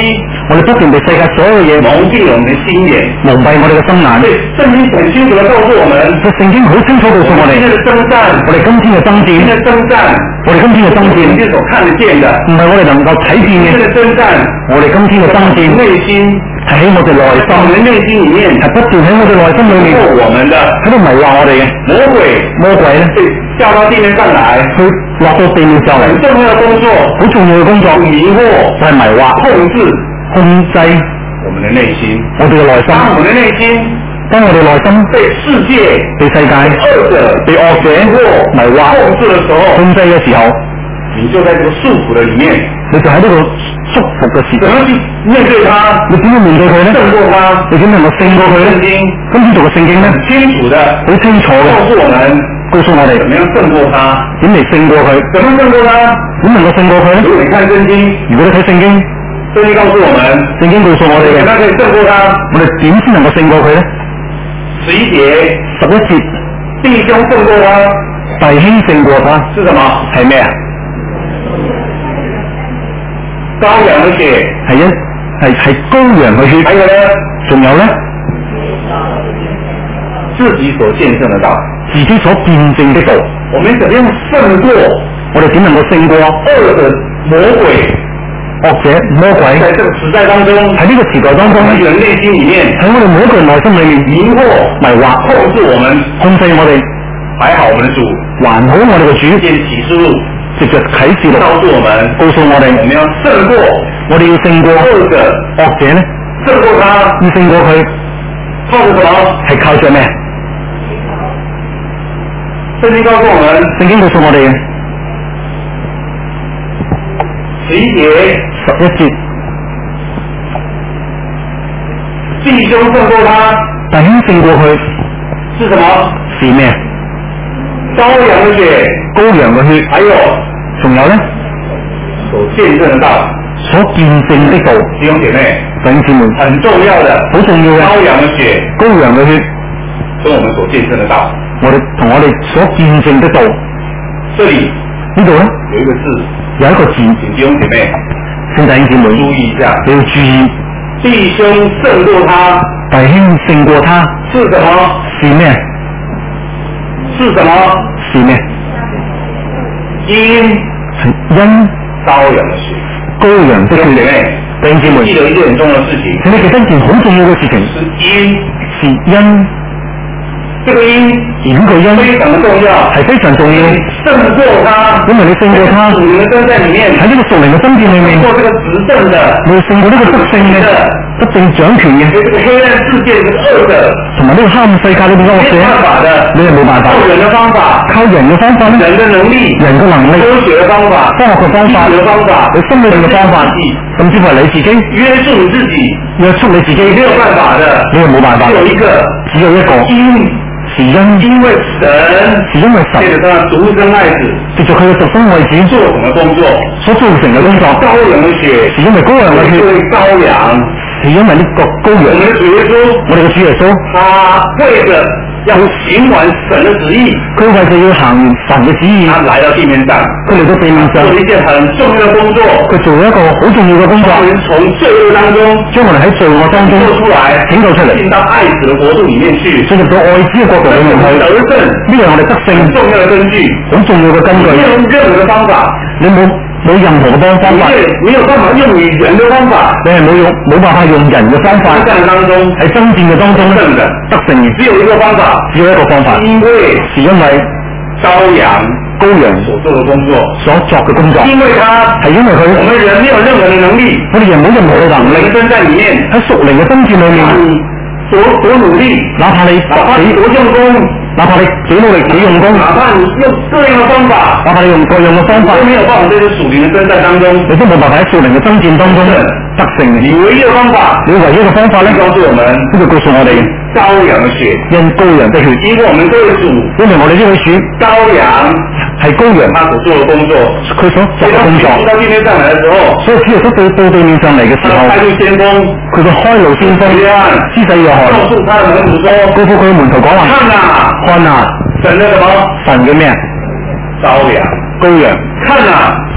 我哋不斷被世界所有嘢蒙蔽我們的心眼， 蒙蔽我哋嘅心眼。 所以聖經很清楚地告訴我們， 聖經好清楚告訴我哋， 今天的征戰， 我哋今天嘅爭戰， 今天的征戰， 我哋今天嘅爭戰， 眼睛所看得見的， 唔係我哋能夠睇見嘅。 今天的征戰， 我哋今天嘅爭戰， 內心係喺我哋內心， 我們內心裏面係不斷喺我哋內心裏面， 我們的喺度迷惑我哋嘅魔鬼， 魔鬼咧， 掉到地面上來， 佢落到地面上嚟， 很重要的工作， 好重要嘅工作， 迷惑， 就係迷惑、 控制、 控制我們的內心， 我哋嘅內心。 當我們的內心當我哋內心被世界、 被世界、 惡者、 被惡者迷惑、 控制的時候， 控制嘅時候， 你就在這個束縛的裏面， 你就喺呢個束縛嘅時候， 怎麼去面對他？ 你點樣面對佢咧？ 勝過他？ 你點能夠勝過佢咧？ 聖經今次讀嘅聖經咧， 清楚的好清楚嘅， 告訴我們， 告訴我哋怎麼樣勝過他？ 點嚟勝過佢？ 怎麼勝過他？ 點能夠勝過佢咧？ 如果你看聖經， 如果你睇聖經， 聖經告訴我們， 聖經告訴我哋嘅， 怎麼樣可以勝過他？ 我哋點先能夠勝過佢咧？ 十一節， 十一節， 弟兄勝過他， 弟兄勝過他， 是什麼？ 係咩啊？ 羔羊的血， 係一係係羔羊嘅血， 還有呢？ 仲有咧， 自己所見證的道， 自己所見證的道， 我們怎麼樣勝過我哋點能夠勝過惡的魔鬼？ 惡者魔鬼？ 在這個時代當中， 喺呢個時代當中咧， 喺我們內心裏面， 喺我哋每一個人內心裏面迷惑、 迷惑、 控制我們， 控制我哋， 還好我們的主， 還好我哋嘅主借啟示錄， 藉着啟示錄告訴我們， 告訴我哋， 我們要勝過我哋要勝過惡者， 惡者咧， 勝過他， 要勝過佢， 靠着什麼？ 係靠着咩？ 聖經告訴我們， 聖經告訴我哋嘅十一節， 十一節， 弟兄勝過他， 弟兄勝過佢是什麼？ 是咩？ 羔羊的血， 羔羊嘅血， 還有仲有咧， 所見證的道， 所見證的道， 弟兄姐妹， 弟兄姊妹， 很重要的， 好重要嘅羔羊的血羔羊嘅血， 跟我們所見證的道， 我哋同我哋所見證的道， 這裏呢度咧有一個字， 有一個字， 請弟兄姐妹請弟兄姊妹注意一下， 你要注意， 弟兄勝過他， 弟兄勝過他是什麼？ 是咩？ 是什麼？ 是咩？ 因係因羔羊的血。 羔羊的血。 弟兄姐妹， 弟兄姊妹， 記得一件很重要的事情， 請你記得一件好重要嘅事情， 是因， 是因， 這個因而呢個因非常的重要， 係非常重要， 勝過他， 因為你勝過他屬靈的爭戰裏面， 喺呢個屬靈嘅爭戰裏面， 勝過這個執政的， 你要勝過呢個執政嘅執政掌權嘅， 這個黑暗世界的惡的， 同埋呢個黑暗世界裏面嘅惡者， 沒辦法的， 你係冇辦法， 靠人的方法， 靠人嘅方法咧， 人的能力， 人嘅能力， 科學的方法， 科學嘅方法， 心理的方法， 你心理上嘅方法，甚至乎係你自己約束你自己， 約束你自己， 沒有辦法的， 你係冇辦法， 只有一個， 只有一個因， 是因， 因為神， 是因為神借着他獨生愛子， 藉着佢嘅獨生愛子做什麼工作？ 所造成嘅工作， 羔羊的血， 是因為羔羊嘅血， 作為羔羊， 是因為呢個羔羊， 我們的主耶穌， 我哋嘅主耶穌， 他為着要行完神的旨意， 佢為咗要行神嘅旨意， 他來到地面上， 佢嚟到地面上做了一件很重要的工作， 佢做咗一個好重要嘅工作， 把我們從罪惡當中將我哋喺罪惡當中救出來， 拯救出嚟， 進到愛子的國度裏面去， 進入到愛子嘅國度裏面去， 得勝， 呢個係我哋得勝很重要的根據， 好重要嘅根據。 沒有任何的方法， 你冇冇任何嘅方法， 你也沒有辦法用你人的方法， 你係冇用冇辦法用人嘅方法在戰當中喺爭戰嘅當中咧勝的， 得勝嘅， 只有一個方法， 只有一個方法， 因為是因為羔羊羔羊所做的工作， 所作嘅工作， 因為他係因為佢， 我們人沒有任何的能力， 我哋人冇任何嘅能力我們爭戰裏面喺屬靈嘅爭戰裏面， 你多多努力， 哪怕你哪怕你多用功， 哪怕你幾努力幾用功， 哪怕你用各樣的方法， 哪怕你用各樣嘅方法， 都沒有辦法在這屬靈的爭戰當中， 你都冇辦法喺屬靈嘅爭戰當中得勝嘅。 你唯一的方法， 你唯一嘅方法咧， 告訴我們， 呢個告訴我哋羔羊的血， 因羔羊的血， 因為我們這位主， 因為我哋呢位主羔羊係羔羊， 他所做的工作， 佢所作嘅工作， 到地面上來的時候， 所以只係到到地面上嚟嘅時候， 開路先鋒， 佢個開路先鋒，施洗約翰， 告訴他的門徒說， 告訴佢嘅門徒講話， 看啊， 看啊， 神的什麼？ 神嘅咩啊？ 羔羊， 羔羊， 看啊，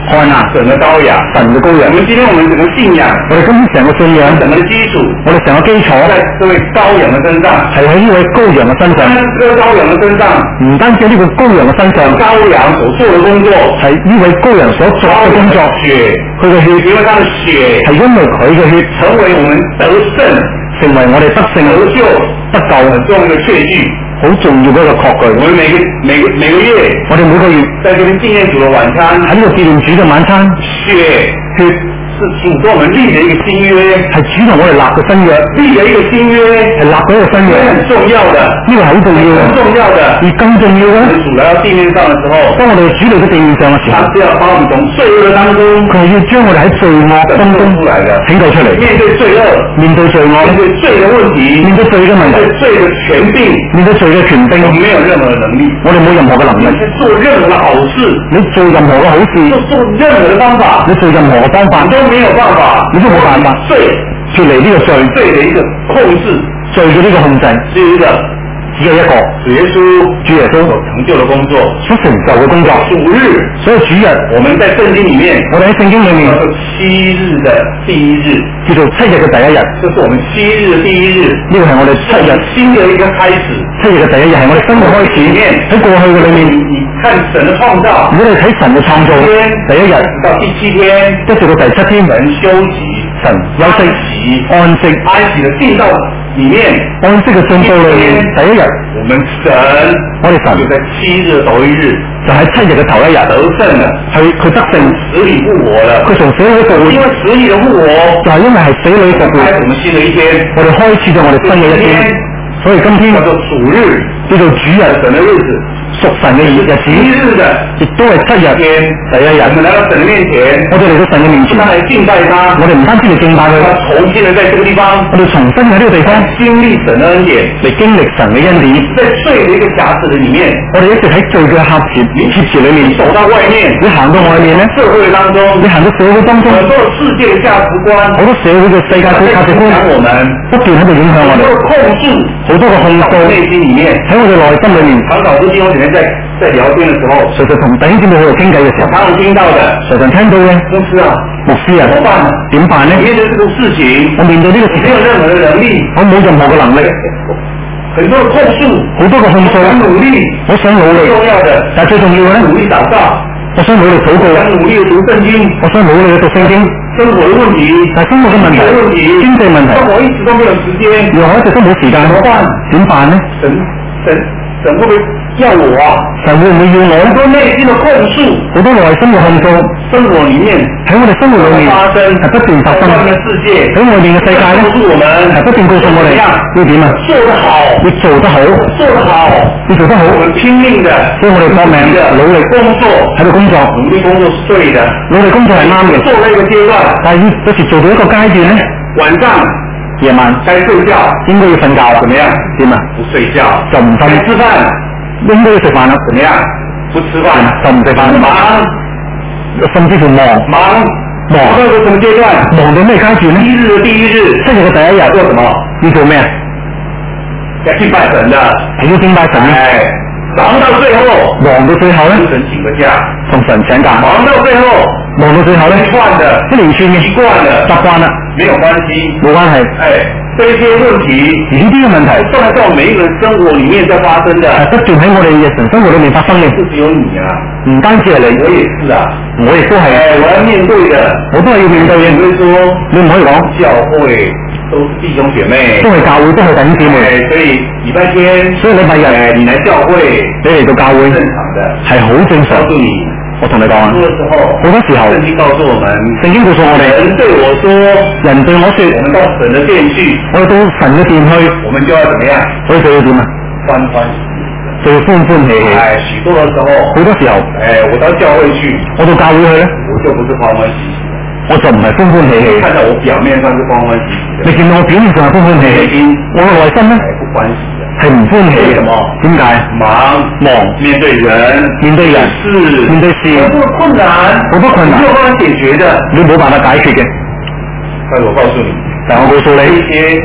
看啊， 神的羔羊， 神嘅羔羊。 我们今天我们整个信仰， 我哋今天成個信仰， 整个的基础， 我哋成個基礎在这位羔羊的身上， 係喺呢位羔羊嘅身上。 这个羔羊的身上， 唔單止呢個羔羊嘅身上， 羔羊所做的工作， 係呢位羔羊所做嘅工作。 血， 佢嘅血， 因為他的血， 係因為佢嘅血， 成為我們得勝， 成為我哋得勝得救得救很重要的確據。 好重要嘅一個確據。 我們每個每個每個月， 我哋每個月在這邊紀念主的晚餐， 喺呢個紀念主嘅晚餐， 血血是主跟我們立的一個新約， 係主同我哋立嘅新約， 立的一個新約係立咗一個新約， 很重要的， 呢個係好重要嘅， 很重要的。 而更重要嘅， 主來到地面上的時候， 當我哋主嚟到地面上嘅時候， 他是要把我們從罪惡當中， 佢係要將我哋喺罪惡當中出來的， 拯救出嚟。 面對罪惡， 面對罪惡， 面對罪的問題， 面對罪嘅問題， 面對罪的權柄， 面對罪嘅權柄， 我們沒有任何的能力， 我哋冇任何嘅能力。 你做任何的好事， 你做任何嘅好事， 做做任何的方法， 你做任何嘅方法， 你都沒有辦法， 你都冇辦法罪脫離呢個罪罪的一個控制， 罪嘅呢個控制， 只有一個， 只有一個主耶穌主耶穌所成就的工作， 所成就嘅工作。 主日， 所以主日， 我們在聖經裡面， 我哋喺聖經裡面叫做七日的第一日， 叫做七日嘅第一日， 這是我們七日的第一日， 呢個係我哋七日新的一個開始。 七日嘅第一日係我哋新嘅開始。喺過去嘅裡面， 你看神的創造， 如果你睇神嘅創造，第一日到第七天， 一直到第七天， 神休息， 神休息安息， 安息的進到裡面， 安息嘅進到裡面，第一日， 我們神， 我哋神就在七日頭一日， 就喺七日嘅頭一日得勝了， 係佢得勝， 死裡復活了， 佢從死裡復活， 因為死裡的復活， 就係因為係死裡復活， 開始我們新的一天， 我哋開始咗我哋新嘅一天，所以今天叫做主日， 叫做主日神的日子， 屬神嘅日子， 七日的， 亦都係七日天第一日。 我們來到神的面前， 我哋嚟到神嘅面前， 不但來敬拜他， 我哋唔單止嚟敬拜佢， 要重新的在這個地方， 我哋重新喺呢個地方經歷神的恩典， 嚟經歷神嘅恩典。 在罪的一個匣子裡面， 我哋一直喺罪嘅盒子貼詞裏面， 走到外面， 你行到外面咧， 社會當中， 你行到社會當中， 很多世界的價值觀， 好多社會嘅世界觀價值觀， 我們不斷喺度影響我哋， 很多控訴， 好多嘅控訴內心裡面， 喺我哋內心裏面。 常常都弟兄姐妹在在聊天的時候， 隨時同弟兄姊妹喺度傾偈嘅時候， 常常聽到的， 常常聽到嘅， 牧師啊， 牧師啊， 怎麼辦呢？ 點辦呢？ 面對這個事情， 我面對呢個事情， 沒有任何的能力， 我冇任何嘅能力， 很多的控訴， 好多嘅控訴， 想努力， 我想努力， 最重要的， 但係最重要嘅咧， 努力禱告， 我想努力禱告， 想努力讀聖經， 我想努力去讀聖經， 生活的問題， 但係生活嘅問題、經濟問題， 我一直都沒有時間， 原來我一直都冇時間， 怎麼辦？ 點辦呢？ 神神神會不會要我啊？ 神會唔會要我？ 很多內心的控訴， 好多內心嘅控訴， 生活裡面喺我哋生活裏面發生， 係不斷發生。 喺外面嘅世界， 喺外面嘅世界咧， 告訴我們係不斷告訴我哋要點啊？ 做得好， 要做得好， 做得好， 要做得好。 我們拼命的， 所以我哋搏命努力工作， 喺度工作， 努力工作是對的， 努力工作係啱嘅。 做到一個階段， 但係有時做到一個階段咧， 晚上夜晚該睡覺， 應該要瞓覺，怎麼樣？點啊？ 不睡覺就唔瞓。 該吃飯， 應該要食飯啦， 怎麼樣？不吃飯就唔食飯。 忙， 甚至乎忙忙忙到一個什麼階段？ 忙到咩階段咧？ 一日的第一日， 七日嘅第一日做什麼？ 要做咩啊？ 要敬拜神的， 係要敬拜神嘅。 哎，忙到最後， 忙到最後咧， 神請個假， 同神請假。 忙到最後， 忙到最後咧， 習慣的， 一連串嘅習慣的， 習慣啦， 沒有關係， 冇關係。 哎，這些問題， 而呢啲嘅問題都係在每一個人生活裡面在發生的， 係不斷喺我哋日常生活裏面發生嘅。 不只有你啊， 唔單止係你， 我也是啊， 我亦都係， 哎，我要面對的， 我都係要面對嘅。 你會說， 你唔可以講教會都是弟兄姐妹， 都係教會，都係弟兄姊妹。 哎，所以禮拜天， 所以禮拜日哎，你來教會， 你嚟到教會正常的， 係好正常。 告訴你， 我同你講啊， 好多時候， 好多時候聖經告訴我們， 聖經告訴我哋， 人對我說， 人對我說， 我們到神的殿去， 我哋到神嘅殿去， 我們就要怎麼樣？ 我哋就要點啊？ 歡歡喜喜。 就要歡歡喜喜。 哎，許多的時候， 好多時候， 哎，我到教會去， 我到教會去咧， 我就不是歡歡喜喜的， 我就唔係歡歡喜喜。 看到我表面上是歡歡喜喜的， 你見到我表面上係歡歡喜喜，我嘅內心咧哎，不歡喜的。 係唔歡喜嘅。 為什麼？ 點解？ 忙忙面對人， 面對人事， 面對事， 很多困難， 好多困難沒有辦法解決的， 你冇辦法解決嘅。 但我告訴你， 但我告訴這你， 些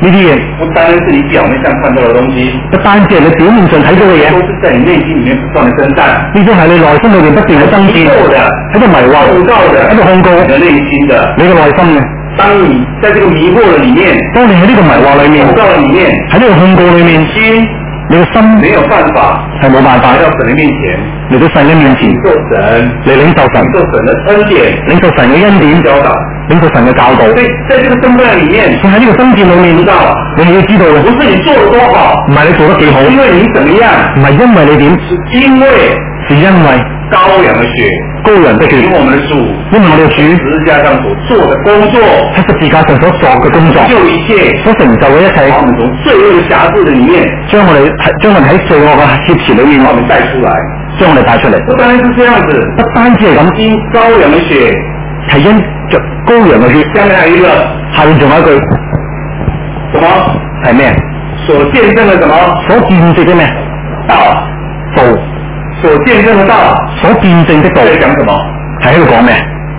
呢啲嘢不單是你表面上看到嘅東西， 不單止係你表面上睇到嘅嘢， 都是在你內心裡面不斷的征戰。 呢種係你內心裏邊不斷嘅爭戰，喺度迷惑，喺度控告你嘅內心嘅， 你嘅內心嘅。 當你在這個迷惑的裡面， 當你喺呢個迷惑裏面， 控告的裡面， 喺呢個控告裏面， 心你嘅心沒有辦法， 係冇辦法來到神嘅面前， 嚟到神嘅面前， 領受神， 嚟領受神， 領受神嘅恩典， 領受神嘅恩典教導， 領受神嘅教導。 所以在這個爭戰裡面， 佢喺呢個爭戰裏面， 知道你係要知道嘅， 不是你做得多好， 唔係你做得幾好， 因為你怎麼樣， 唔係因為你點， 是因為是因為羔羊的血， 羔羊的血， 因為我們的主， 因為我哋嘅主十字架上所做的工作， 喺十字架上所作嘅工作， 就一切所成就嘅一切， 把我們從罪惡的轄制的裡面， 將我哋係將我哋喺罪惡嘅挾持裏面， 把我們帶出來， 將我哋帶出嚟。 不單是這樣子， 不單止係咁， 因羔羊的血， 係因着羔羊嘅血。 下面還有一個， 下面仲有一句， 什麼？ 係咩？ 所見證的什麼？ 所見證嘅咩？ 道， 道。 所見證的道， 所見證的道。 在講什麼？ 係喺度講咩？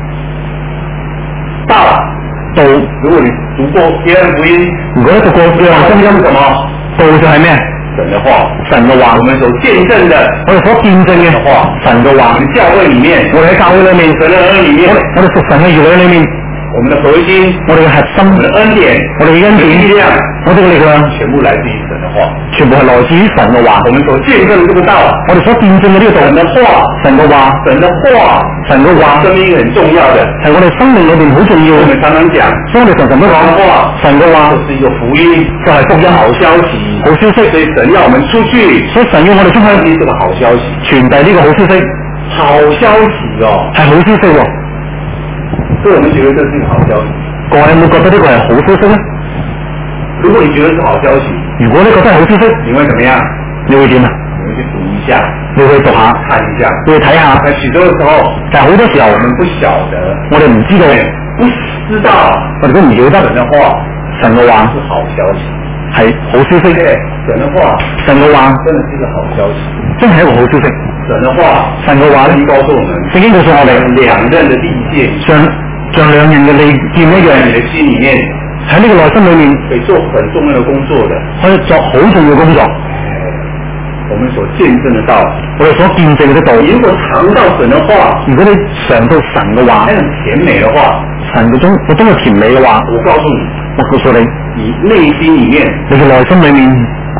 道， 道。 如果你讀過約翰福音， 如果讀過約翰福音， 什麼？ 道就係咩？ 神的話， 神嘅話。 我們所見證的， 我哋所見證嘅話， 神嘅話。 我們教會裡面， 我哋喺教會裏面， 神的兒女裡面， 我哋屬神嘅兒女裏面， 我們的核心， 我哋嘅核心， 我們的恩典， 我哋嘅恩典， 力量， 我哋嘅力量， 全部來自於神的話， 全部係來自於神嘅話。 我們所見證的這個道， 我哋所見證嘅呢個道， 神的話， 神嘅話， 神的話， 神嘅話， 生命很重要的， 係我哋生命裏面好重要。 我們常常講， 所以我哋常常都講話， 神嘅話就是一個福音， 就係福音， 好消息， 好消息。 所以神要我們出去， 所以神要我哋出去傳遞這個好消息， 傳遞呢個好消息， 好消息哦， 係好消息喎。 所以我們覺得這是一個好消息。 各位有冇覺得呢個係好消息呢？ 如果你覺得是好消息， 如果呢個真係好消息， 你會怎麼樣？ 你會點啊？ 你會去讀一下， 你會讀下， 看一下， 你會睇下。 在許多的時候， 但係好多時候我們不曉得， 我哋唔知道， 不知道， 我哋都唔曉得神的話， 神嘅話是好消息， 係好消息。 神的話， 神嘅話真的是一個好消息， 真係一個好消息。 神的話， 神嘅話咧， 告訴我們， 聖經告訴我哋， 兩刃的利劍， 像像兩刃嘅利劍一樣， 在你的心裏面， 喺呢個內心裏面， 可以做很重要的工作的， 可以作好重要工作。 我們所見證的道， 我哋所見證嘅道， 如果嘗到神的話， 如果你嘗到神嘅話， 那種甜美的話， 神嗰種嗰種嘅甜美嘅話， 我告訴你， 我告訴你， 你內心裏面， 你嘅內心裏面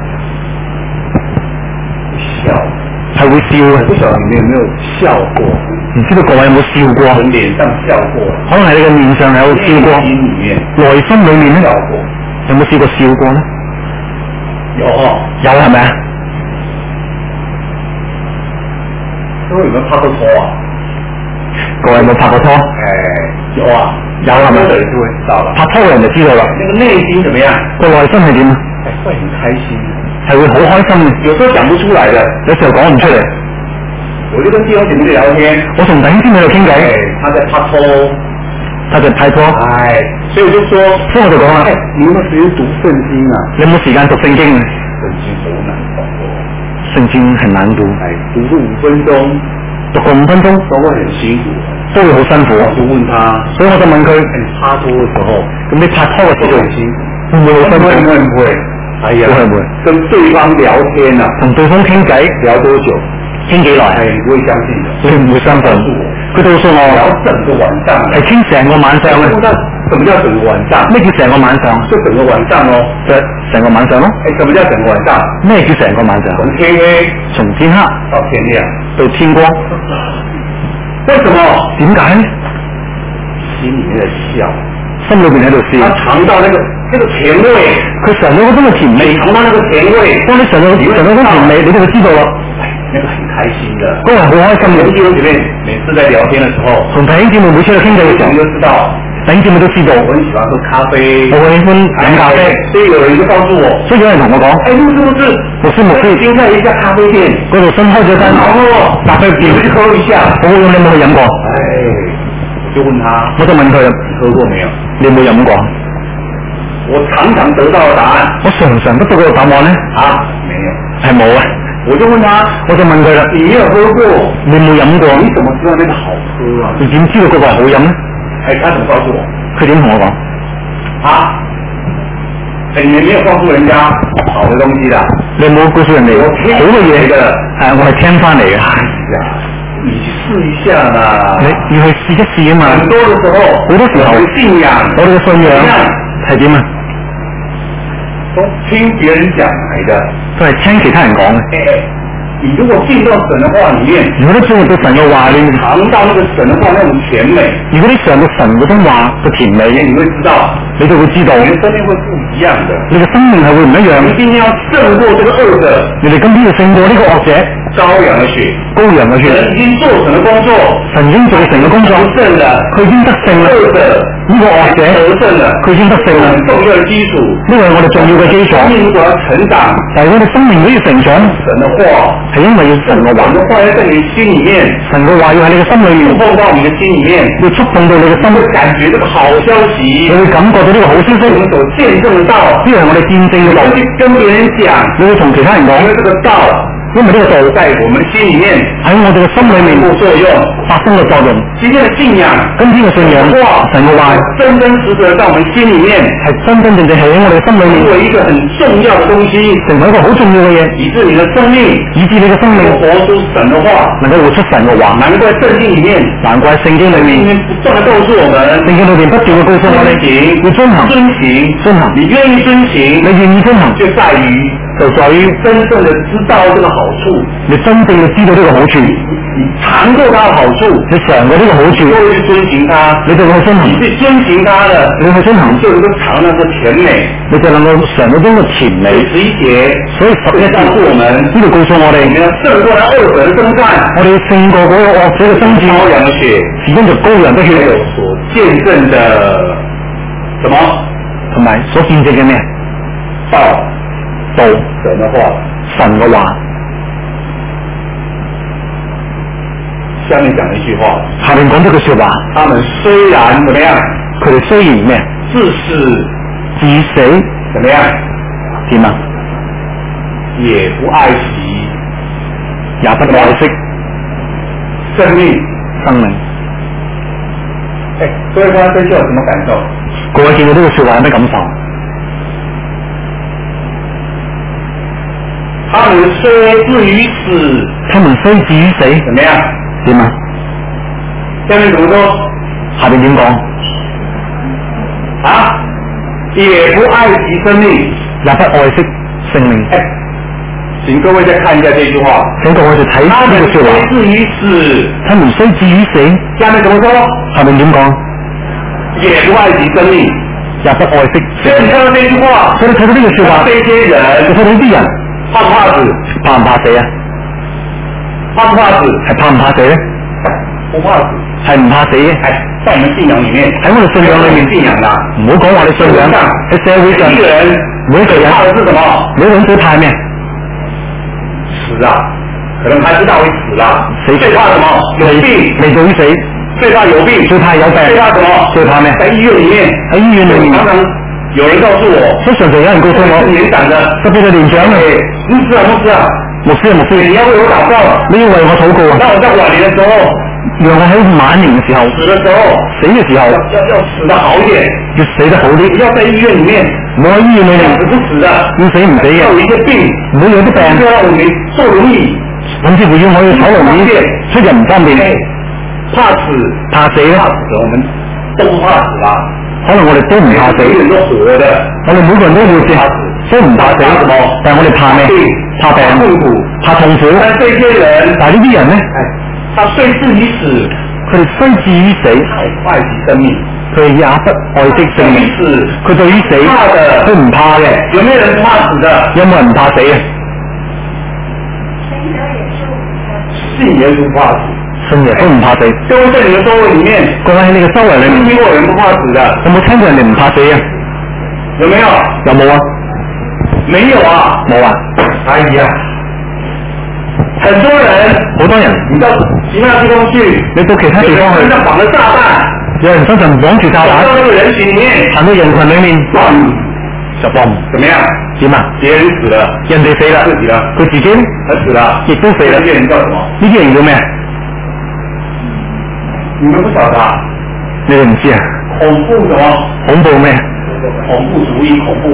笑， 係會笑嘅。 不曉得你們有沒有笑過？ 唔知道各位有冇笑過？ 從臉上笑過， 可能係你嘅面上有笑過， 內心裏面， 內心裏面咧笑過， 有冇試過笑過咧？ 有哦， 有係咪啊？ 各位有沒有拍過拖啊？ 各位有冇拍過拖？ 誒，有啊， 有係咪？ 拍拖的人就會知道了。 拍拖嘅人就知道啦。 那個內心怎麼樣？ 個內心係點啊？ 誒，會很開心， 係會好開心嘅。 有時候講不出來的， 有時候講唔出嚟。 我就跟弟兄姐妹聊天， 我同弟兄姊妹喺度傾偈， 他在拍拖， 他在拍拖， 哎，所以我就說， 所以我就講啦， 哎，你有冇時間讀聖經啊？ 你有冇時間讀聖經啊？ 聖經好難讀哦， 聖經很難讀， 哎，讀個五分鐘， 讀個五分鐘都會很辛苦， 都會好辛苦。 我就問他， 所以我就問佢， 你拍拖嘅時候， 咁你拍拖嘅時候很辛苦， 會唔會好辛苦？ 會唔會？哎呀， 會唔會？ 跟對方聊天啊， 同對方傾偈聊多久？ 傾幾耐？ 哎，你不會相信的， 你唔會相信。佢告訴我， 聊整個晚上， 係傾成個晚上嘅。 什麼叫整個晚上？ 咩叫成個晚上？ 就整個晚上咯， 就成個晚上咯。 哎，什麼叫整個晚上？ 咩叫成個晚上？ 從天黑從天黑到天亮到天光。 為什麼？ 點解呢？ 心裏面在笑， 心裏邊喺度笑。 他嘗到那個那個甜味， 佢嘗到嗰種嘅甜味， 嘗到那個甜味， 當你嘗到嘗到嗰種甜味，你就會知道啦。 那個很開心的， 嗰個係好開心嘅。 弟兄姊妹每次在聊天的時候， 同弟兄姊妹每次喺度傾偈嘅時候， 你都知道， 弟兄姊妹都知道， 我很喜歡喝咖啡， 我喜歡飲咖啡， 所以有人就告訴我， 所以有人同我講， 哎，牧師牧師， 牧師牧師， 新開一家咖啡店， 嗰度新開咗間咖啡店， 去喝一下， 好好飲，你有冇去飲過？ 哎，我就問他， 我就問佢， 你喝過沒有？ 你有冇飲過？ 我常常得到的答案， 我常常得到嗰個答案咧， 啊，沒有， 係冇啊。 我就問他， 我就問佢啦， 你沒有喝過， 你有冇飲過？ 你怎麼知道那個好喝啊？ 你點知道嗰個係好飲咧？ 哎，他怎麼告訴我？ 佢點同我講？ 啊， 哎，你们没有告訴人家好的東西啦。 你冇告訴人哋好嘅嘢嘅，誒，我係聽翻嚟嘅。 哎呀，你去試一下啦。 你要去試一試啊嘛。 很多嘅時候， 好多時候， 信仰， 我哋嘅信仰係點啊？ 都聽別人講嚟嘅， 都係聽其他人講嘅。 哎你如果進到神的話裏面， 如果你進入到神嘅話裏面， 嘗到那個神的話那種甜美， 如果你嘗到神嗰種話嘅甜美， 你會知道， 你就會知道， 你的生命會不一樣的。 你嘅生命係會唔一樣。 你今天要勝過這個惡者， 你哋今天要勝過呢個惡者。 羔羊嘅血， 羔羊嘅血， 神已經做神嘅工作， 神已經做神嘅工作， 勝了， 佢已經得勝啦。 惡者呢個惡者得勝了， 佢已經得勝啦。 重要嘅基礎， 呢個係我哋重要嘅基礎。 生命如果要成長， 但係我哋生命都要成長， 神嘅話係因為要神嘅話， 神嘅話要在你心裏面， 神嘅話要喺你嘅心裏面， 觸碰到你嘅心裏面， 要觸碰到你嘅心， 感覺這個好消息， 你會感覺到呢個好消息， 我們所見證到， 呢個係我哋見證嘅道， 跟別人講， 你會同其他人講， 因為這個道， 因為呢個道在我們心裏面喺我哋嘅心裏面作用， 發生嘅作用。 今天的信仰， 今天嘅信仰，神嘅話真真實實在我們心裏面， 係真真正正係喺我哋嘅心裏面， 作為一個很重要嘅東西， 成為一個好重要嘅嘢， 以致你嘅生命， 以致你嘅生命活出神嘅話， 能夠活出神嘅話。 難怪聖經裏面， 難怪聖經裏面不斷地告訴我們， 聖經裏面不斷嘅告訴我哋要遵行， 遵行， 遵行。 你願意遵行， 你願意遵行， 就在於就在於真正的知道這個好處， 你真正要知道呢個好處， 你嘗過它的好處， 你嘗過呢個好處， 就會去遵行它， 你就會去遵行。 你去遵行它的， 你去遵行， 就能夠嘗到這甜美， 你就能夠嘗到呢個甜美。 十一節， 所以十一節告訴我們， 呢度告訴我哋， 你要勝過那惡者的征戰， 我哋要勝過嗰個惡者嘅爭戰。 羔羊的血， 始終就羔羊的血， 還有所見證的什麼？ 同埋所見證嘅咩？ 道。 道神的話， 神嘅話。 下面講一句話， 下面講咗句說話， 他們雖然怎麼樣， 佢哋雖然咩？ 至死至死怎麼樣？ 點啊？ 也不愛惜， 也不愛惜生命， 生命。 哎，各位觀眾對這有什麼感受？ 各位見到呢個說話有咩感受？ 他們雖至於死， 他們雖至於死， 怎麼樣？ 點啊？ 下面怎麼說？ 下面點講？ 啊，也不愛惜生命， 也不愛惜生命。 哎，請各位再看一下這句話。 請各位就睇呢個說話。 他們雖至於死， 他們雖至於死， 下面怎麼說？ 下面點講？ 也不愛惜生命， 也不愛惜生命。 所以你看到這句話， 所以你睇到呢個說話， 這些人， 你睇到呢啲人怕唔怕死？ 怕唔怕死啊？ 怕唔怕死？ 係怕唔怕死咧？ 不怕死， 係唔怕死嘅。 係在我們信仰裏面， 喺我哋信仰裏面， 信仰啦， 唔好講話你信仰喺社會上， 每一個人， 每一個人怕的是什麼？ 每一個人最怕咩？ 死啊，可能還知道會死啦。 死最怕什麼？有病， 未到於死。 最怕有病， 最怕有病。 最怕什麼？ 最怕咩？ 在醫院裏面， 喺醫院裏面， 常常有人告訴我， 通常就有人告訴我， 年長的， 特別係年長嘅， 牧師啊牧師啊， 牧師啊牧師， 你要為我禱告， 你要為我禱告啊！ 當我在晚年的時候， 讓我喺晚年嘅時候， 死的時候， 死嘅時候， 要要死得好一點， 要死得好啲， 不要在醫院裏面， 唔好喺醫院裏面死不死的， 要死唔死嘅， 要有一些病， 唔好有啲病， 就讓我們坐輪椅， 甚至乎要我要坐輪椅，出入唔方便， 怕死， 怕死咧， 怕死，我們都不怕死啦。 可能我哋都唔怕死， 每個人都活的， 我哋每個人都會死，都唔怕死，但係我哋怕咩？怕病， 痛苦， 怕痛苦。 但係這些人， 但係呢啲人咧， 他雖至於死， 佢哋雖至於死， 不愛惜生命， 佢哋也不愛惜生命。佢對於死，佢唔怕嘅。 有沒有人不怕死的？ 有冇人唔怕死啊？ 信耶穌不怕死， 信耶穌唔怕死。 各位在你的周圍裏面， 各位喺你嘅周圍裏面， 聽過人不怕死的？ 有冇聽過人哋唔怕死啊？ 有沒有？ 有冇啊？ 沒有啊？ 冇啊？ 哎呀，很多人， 好多人， 你到其他地方去， 你到其他地方去， 身上綁着炸彈， 有人身上綁住炸彈， 到那個人群裏面， 行到人群裏面，就嘣， 怎麼樣？ 點啊？ 別人死了， 人哋死啦， 自己啦， 佢自己他死了， 亦都死啦。 這些人叫什麼？ 呢啲人叫咩？ 你們不曉得啊？ 你哋唔知啊？ 恐怖什麼？ 恐怖咩？ 恐怖主義、恐怖分子。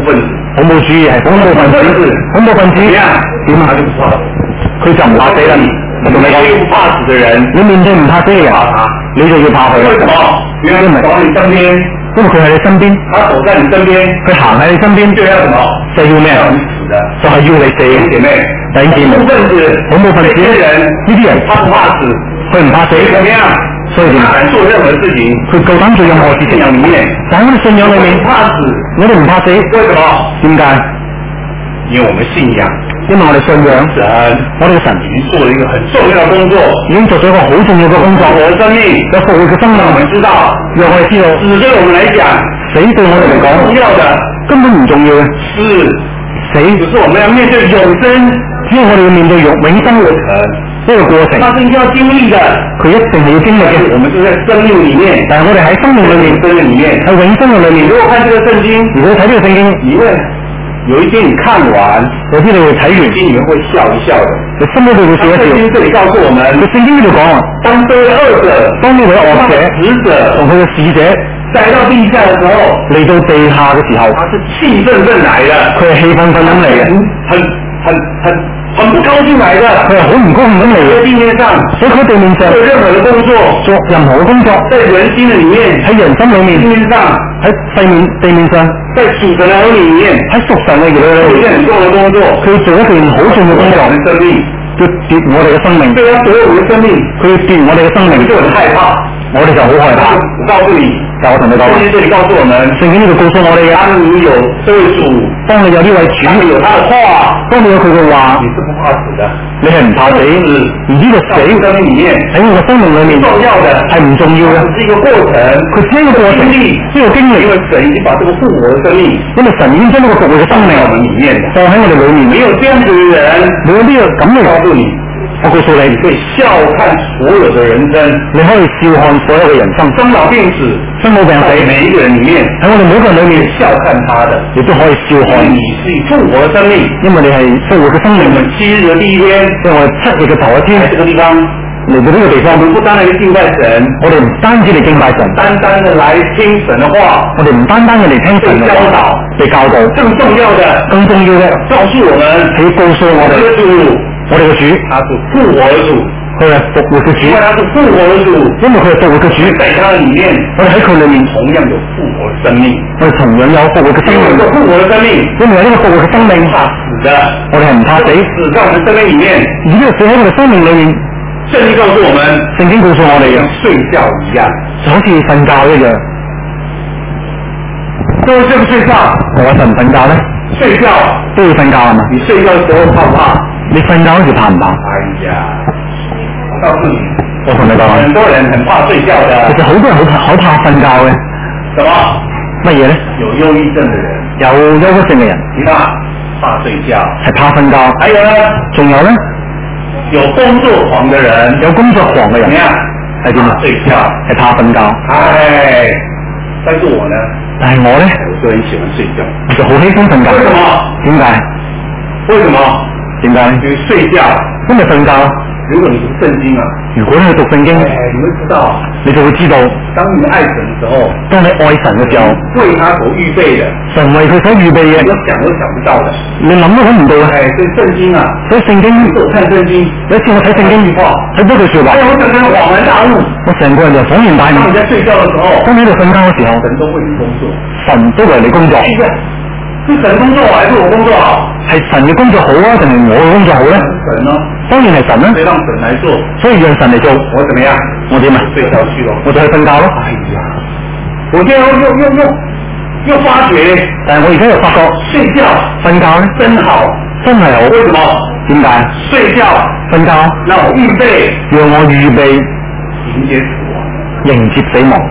恐怖主義係恐怖分子，恐怖分子點啊？佢就唔怕死啦。我同你講， 不怕死的人， 你面對唔怕死嘅人，你就要怕佢。 為什麼？因為佢喺你身邊， 因為佢喺你身邊， 他走在你身邊， 佢行喺你身邊， 就要什麼？ 就要咩？就係要你死。姐妹，弟兄姊妹，恐怖分子，呢啲人， 他不怕死， 佢唔怕死， 怎麼樣？ 所以點？ 他敢做任何事情， 佢夠膽做任何事情。 信仰裏面， 但係我哋信仰裏面， 怕死， 我哋唔怕死。 為什麼？ 點解？ 因為我們信仰， 因為我哋信仰神， 我哋嘅神已經做了一個很重要的工作， 已經做咗一個好重要嘅工作。 我的生命， 有復活嘅生命， 我們知道， 讓我哋知道， 死對我們來講， 死對我哋嚟講重要的根本唔重要嘅， 是死只是我們要面對永生， 只要我哋要面對永永生嘅呢個過程， 它是一定要經歷的， 佢一定係要經歷嘅。 我們是在生命裏面， 但係我哋喺生命裏面， 生命裏面， 喺永生嘅裏面。 如果看這個聖經， 如果睇呢個聖經， 你會有一天你看完， 有啲你會睇完， 心裏面會笑一笑的。 你心裏邊會笑一笑。 聖經這裏告訴我們， 個聖經呢度講啊， 當這位惡者， 當呢位惡者、 使者同佢嘅使者來到地下的時候， 嚟到地下嘅時候， 他是氣憤憤來的， 佢係氣憤憤咁嚟嘅， 很很很很不高興來的， 佢係好唔高興咁嚟嘅。 在地面上， 所以佢喺地面上做任何的工作， 做任何嘅工作， 在人心的裏面， 喺人心裏面， 地面上， 喺地面地面上， 在屬神的兒女裏面， 喺屬神嘅兒女裏面， 做一件很重要的工作， 佢要做一件好重要嘅工作， 我們生命， 要奪我哋嘅生命， 對他奪我們的生命， 佢要奪我哋嘅生命， 就很害怕， 我哋就好害怕。 我告訴你， 但我同你講， 聖經這裏告訴我們， 聖經呢度告訴我哋嘅， 當你有這位主， 當你有呢位主， 當你有他的話， 當你有佢嘅話， 你是不怕死的， 你係唔怕死，而呢個死生命裏面喺我嘅生命裏面重要的係唔重要嘅， 是一個過程， 佢只係一個過程，呢個經歷， 因為神已經把這個復活的生命， 因為神已經將呢個復活嘅生命放在我們裏面， 放喺我哋裏面。 沒有這樣子的人， 冇呢個咁嘅， 告訴你， 我告訴你， 你可以笑看所有的人生， 你可以笑看所有嘅人生， 生老病死， 生老病死， 每一個人裏面， 喺我哋每一個人裏面笑看他的， 亦都可以笑看。 你是復活的生命， 因為你係復活嘅生命。 我們七日的第一天， 因為我哋七日嘅頭一天， 在這個地方嚟到呢個地方， 我們不單單去敬拜神， 我哋唔單止嚟敬拜神， 單單的來聽神的話， 我哋唔單單嘅嚟聽神嘅教導，被教導， 更重要的， 更重要嘅， 告訴我們， 係要告訴我哋， 主， 我哋嘅主， 他是復活的主， 佢係復活嘅主， 因為他是復活的主， 因為佢係復活嘅主， 在他的裏面， 我哋喺佢裏面同樣有復活的生命， 我哋同樣有復活嘅生命， 有復活的生命， 因為有呢個復活嘅生命， 怕死的， 我哋係唔怕死， 死在我們生命裏面， 而呢個死喺我哋生命裏面， 聖經告訴我們， 聖經告訴我哋嘅， 睡覺一樣， 就好似瞓覺一樣。 各位睡不睡覺？ 我話瞓唔瞓覺咧？ 睡覺都要瞓覺係嘛？ 你睡覺的時候怕不怕？ 你瞓覺嗰時怕唔怕？ 哎呀，我告訴你， 我同你講， 很多人很怕睡覺的。 其實好多人好好怕瞓覺嘅。 什麼？ 乜嘢咧？ 有憂鬱症的人， 有憂鬱症嘅人， 你看怕睡覺， 係怕瞓覺。 還有呢？ 仲有咧？ 有工作狂的人， 有工作狂嘅人， 怎麼樣？ 係點啊？ 睡覺， 係怕瞓覺。 哎，但是我呢？ 但係我咧， 我個人喜歡睡覺， 我就好喜歡瞓覺。 為什麼？ 點解？ 為什麼？ 點解？ 因為睡覺， 因為瞓覺。 如果你讀聖經啊， 如果你去讀聖經， 哎，你會知道， 你就會知道， 當你愛神的時候， 當你愛神嘅時候， 為他所預備的， 神為佢所預備嘅， 我想都想不到的， 你諗都諗唔到嘅。 哎，所以聖經啊， 所以聖經， 我看聖經， 有一次我睇聖經，睇多句說話， 哎，我整個人恍然大悟， 我成個人就恍然大悟。 當你在睡覺的時候， 當你喺度瞓覺嘅時候， 神都為你工作， 神都為你工作。 哎呀，是神工作好還是我工作好？ 係神嘅工作好啊，定係我嘅工作好咧？ 神咯， 當然係神啦， 所以讓神來做， 所以讓神嚟做。 我怎麼樣？ 我點啊？ 睡覺去咯， 我就去瞓覺咯。 哎呀，我現在又又又又又發覺， 但係我而家又發覺睡覺瞓覺咧真好， 真係好。 為什麼？ 點解？ 睡覺瞓覺讓我預備， 讓我預備迎接死亡。 迎接死亡。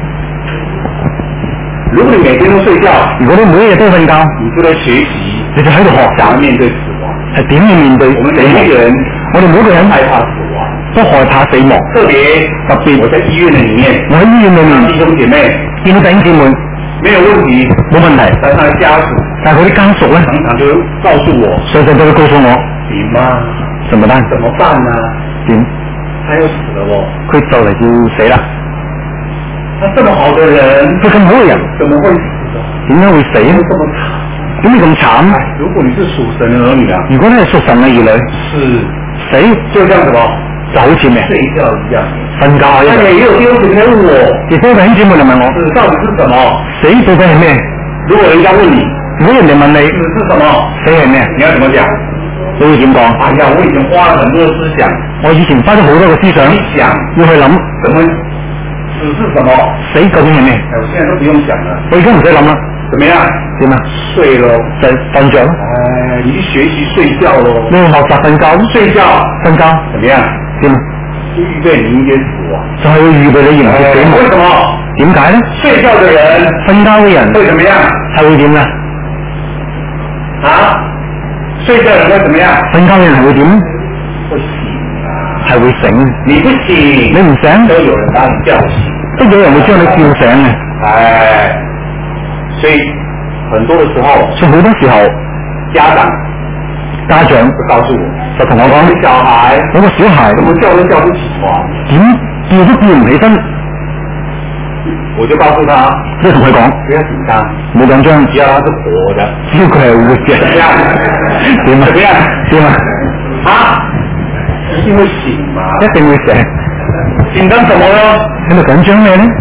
如果你每天都睡覺， 如果你每一日都瞓覺， 你就在學習， 你就喺度學習面對死亡。 係點去面對死亡。 我們每一個人， 我哋每一個人害怕死亡， 都害怕死亡。 特別特別我在醫院的裡面， 我喺醫院裏面弟兄姐妹見到弟兄姊妹沒有問題， 冇問題， 但他的家屬但係佢啲家屬咧， 常常就會告訴我， 常常都會告訴我， 點啊？ 怎麼辦？ 怎麼辦呢？ 點？ 他要死了喎， 佢就嚟要死啦！ 他這麼好的人， 佢咁好嘅人， 怎麼會死？ 點解會死咧？ 這麼慘， 點解咁慘？ 如果你是屬神的兒女啊， 如果你係屬神嘅兒女， 是死就像什麼？ 就好似咩？ 睡覺一樣， 瞓覺一樣。 也有弟兄姊妹問我， 亦都有弟兄姊妹嚟問我， 死到底是什麼？ 死到底係咩？ 如果人家問你， 如果人哋問你死是什麼？ 死係咩？ 你要怎麼講？ 你會點講？ 哎呀，我已經花了很多思想， 我以前花咗好多嘅思想， 想要去諗， 怎麼死是什麼？ 死究竟係咩？ 哎，我現在都不用想了， 我而家唔使諗啦。 怎麼樣？ 點啊？ 睡咯， 就瞓着咯。 哎，你去學習睡覺咯。 你去學習瞓覺， 睡覺， 瞓覺， 怎麼樣？ 點啊？ 就預備你迎接死亡。 就係要預備你迎接死亡。 為什麼？ 點解咧？ 睡覺嘅人， 瞓覺嘅人會怎麼樣？ 係會點咧？ 啊？睡覺人會怎麼樣？ 瞓覺嘅人係會點？ 會醒啊， 係會醒。 你不醒， 你唔醒， 都有人把你叫醒， 都有人會將你叫醒嘅。 哎，所以很多的時候， 所以好多時候， 家長家長就告訴我， 就同我講： 小孩， 有個小孩怎麼叫都叫不起床， 點叫都叫唔起身。 我就告訴他， 即係同佢講， 不要緊張， 冇緊張， 只要他是活的， 只要佢係活嘅， 怎麼樣？ 點啊？ 怎麼樣？ 點啊？ 啊？一定會醒嘛？ 一定會醒。 緊張什麼呢？ 喺度緊張咩咧？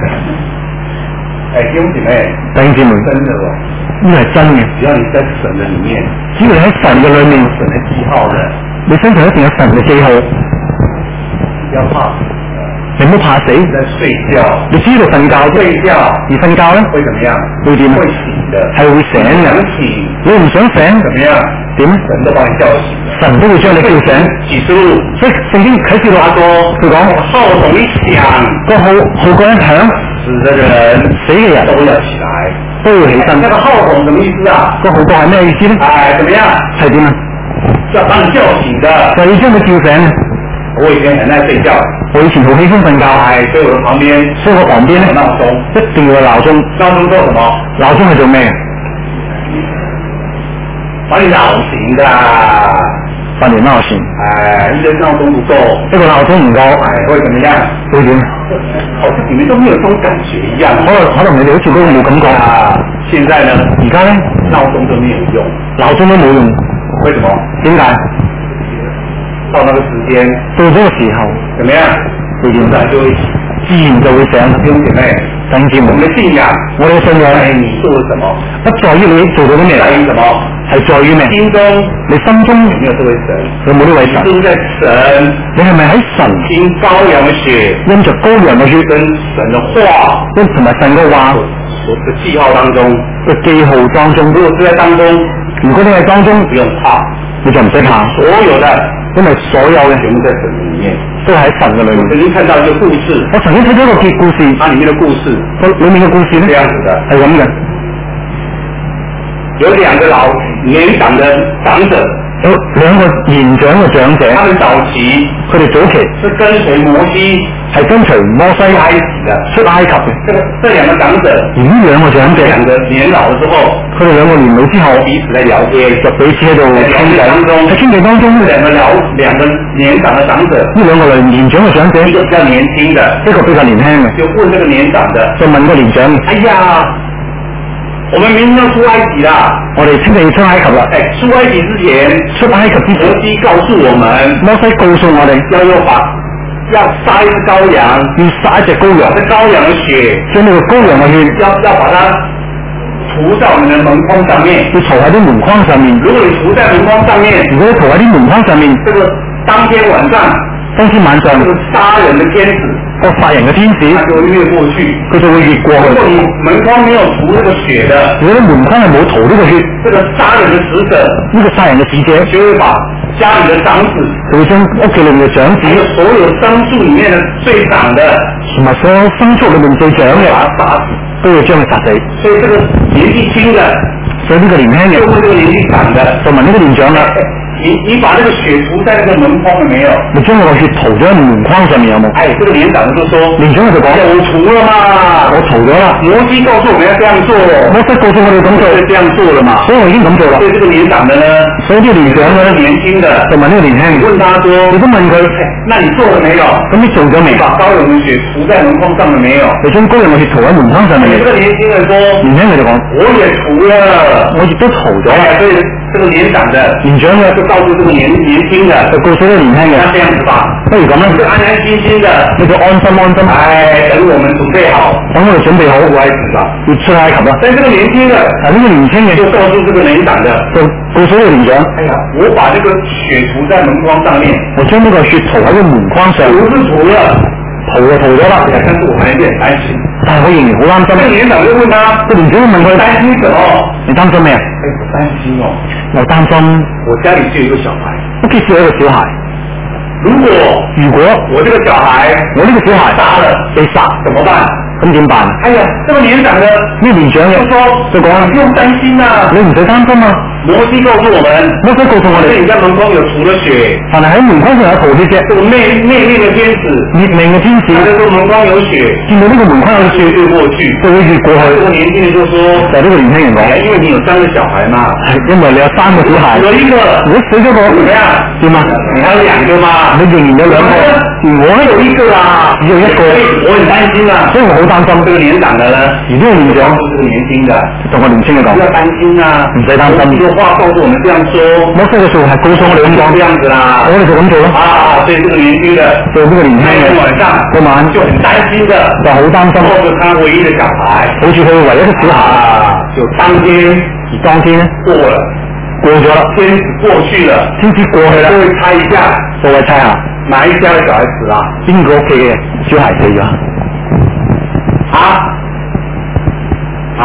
哎，弟兄姐妹， 弟兄姊妹， 真的哦， 呢個係真嘅。 只要你在神的裡面， 只要你喺神嘅裏面， 神的記號的， 你身上一定有神嘅記號。 不要怕， 你唔好怕死。 你在睡覺， 你知道瞓覺， 睡覺而瞓覺咧會怎麼樣？ 會點啊？ 會醒的， 係會醒嘅。 想醒， 你唔想醒， 怎麼樣？ 點？ 神都把你叫醒了。 神都會將你叫醒。 啟示錄， 所以聖經啟示錄他說， 佢講號筒一響， 個號號角一響， 死的人死嘅人都要起來， 都要起身。 那個號筒什麼意思啊？ 個號角係咩意思咧？ 哎，怎麼樣？ 係點啊？ 要把你叫醒的。 就係要將佢叫醒。 我以前很愛睡覺， 我以前好喜歡瞓覺， 哎，所以我的旁邊， 所以我旁邊咧鬧鐘， 一定要有鬧鐘。 鬧鐘做什麼？ 鬧鐘係做咩？ 把你鬧醒的。 把你鬧醒。 哎，一個鬧鐘不夠， 一個鬧鐘唔夠， 哎，會怎麼樣？ 會點？ 好似你們都沒有這種感覺一樣。 可能可能你哋好似都冇感覺。 啊，現在呢？ 而家咧鬧鐘都沒有用， 鬧鐘都冇用。 為什麼？ 點解？ 到那個時間， 到咗個時候， 怎麼樣？ 會點？ 自然就會醒， 自然就會醒。 弟兄姐妹， 弟兄姊妹， 我們的信仰， 我哋嘅信仰在於你做了什麼？ 不在於你做到啲咩， 在於什麼？ 係在於咩？ 心中你心中有沒有這位神？ 有冇呢位神？ 你是不是在神？ 你係咪喺神因羔羊的血， 因着羔羊嘅血跟神的話， 跟同埋神嘅話所的記號當中嘅記號當中？ 如果是在當中， 如果你喺當中， 不用怕， 你就唔使怕， 所有的因為所有嘅全部在神裡面。 都係喺神嘅裏面。 我曾經看到一個故事， 我曾經睇到一個結故事， 它裡面的故事個裡面嘅故事是這咧樣子的： 係咁嘅， 有兩個老年長的長者， 有兩個年長嘅長者， 他們早期佢哋早期是跟隨摩西係跟隨摩西出埃及的。 出埃及嘅。 這個這兩個長者， 而呢兩個長者， 兩個年老之後， 佢哋兩個年老之後， 彼此在聊天， 就彼此喺度傾偈。喺傾偈當中， 這兩個老兩個年長的長者， 呢兩個年年長嘅長者， 一個比較年輕的， 一個比較年輕嘅， 就問這個年長的， 就問個年長： 哎呀，我們明天要出埃及啦！ 我哋聽日要出埃及啦！ 哎，出埃及之前， 出埃及之前， 摩西告訴我們， 摩西告訴我哋要用把要殺一隻羔羊， 要殺一隻羔羊， 這羔羊的血， 將呢個羔羊嘅血要要把它塗在我們的門框上面， 要塗喺啲門框上面。 如果你塗在門框上面， 如果你塗喺啲門框上面， 這個當天晚上， 當天晚上， 這個殺人的天使， 個殺人嘅天使， 他就會越過去， 佢就會越過去。 如果你門框沒有塗這個血的， 如果啲門框係冇塗呢個血， 這個殺人的使者， 呢個殺人嘅使者就會把家裏的長子， 就會將屋企裏面嘅長子， 還有所有牲畜裏面的最長的， 同埋所有牲畜裏面最長嘅， 把他殺死， 都要將佢殺死。 所以這個年紀輕的， 所以呢個年輕人就問這個年紀長的， 就問呢個年長啦： 你你把那个血涂在那个門框了沒有？ 你將個血塗咗喺門框上面有冇？ 哎，這個連長就說， 連長就講有塗了嘛， 我塗咗啦。 摩西告訴我們要這樣做， 摩西告訴我哋咁做， 就這樣做了嘛。 所以我已經咁做啦。 所以這個連長的呢， 所以呢個連長呢， 年輕的， 就問呢個年輕人， 問他說， 你都問佢， 那你做了沒有？ 咁你做咗未？ 把羔羊的血塗在門框上了沒有？ 你將羔羊嘅血塗喺門框上面。 這個年輕人說， 年輕人就講，我也塗了， 我亦都塗咗啦。 所以這個連長的連長呢，就告訴這個年年輕的，就告訴呢個年輕嘅，那這樣子吧，不如咁啦，就安安心心的，你就安心安心，哎，等我們準備好，等我哋準備好，出埃及啦，要出埃及啦。但係這個年輕嘅，啊呢個年輕嘅就告訴這個年長的，就告訴呢個年長，哎呀，我把這個血塗在門框上面，我將呢個血塗喺個門框上，塗是塗了，塗就塗咗啦，但是我還有點擔心，但係我仍然好擔心。這個年長就問他，個年長問佢擔心什麼？你擔心咩啊？哎，我擔心哦，我擔心我家裏就有一個小孩，屋企只有一個小孩。如果如果我這個小孩，我呢個小孩殺了被殺，怎麼辦？咁點辦？哎呀，這個年長的，呢個年長嘅就說，就講唔用擔心啊，你唔使擔心啊。摩西告訴我們，摩西告訴我哋，你家門框有塗了血，但係喺門框上有塗血啫。這個內內面嘅天使，滅命嘅天使，睇到門框有血，見到呢個門框有血越過去，就會越過去。這個年輕人就說，就呢個年輕人講，因為你有三個小孩嘛，係因為你有三個小孩，有一個，如果死咗個，點啊？點啊？你還有兩個嘛？你仍然有兩個，我還有一個啊，只有一個，我很擔心啊，所以我好擔心。這個年長的呢，而呢個年長，這個年輕的，同我年輕人講，不要擔心啊，唔使擔心。這個話告訴我們這樣說，摩西嘅說係告訴我哋咁講，這樣子啦，我哋就咁做咯。啊，所以這個年輕的，所以呢個年輕人晚上嗰晚就很擔心的，就好擔心，抱着他唯一的小孩，好似佢唯一嘅小孩，就當天，而當天呢過了，過咗啦，天使過去了，天使過去啦，各位猜一下，各位猜下，哪一家嘅小孩死啦？邊個屋企嘅小孩死咗？啊啊，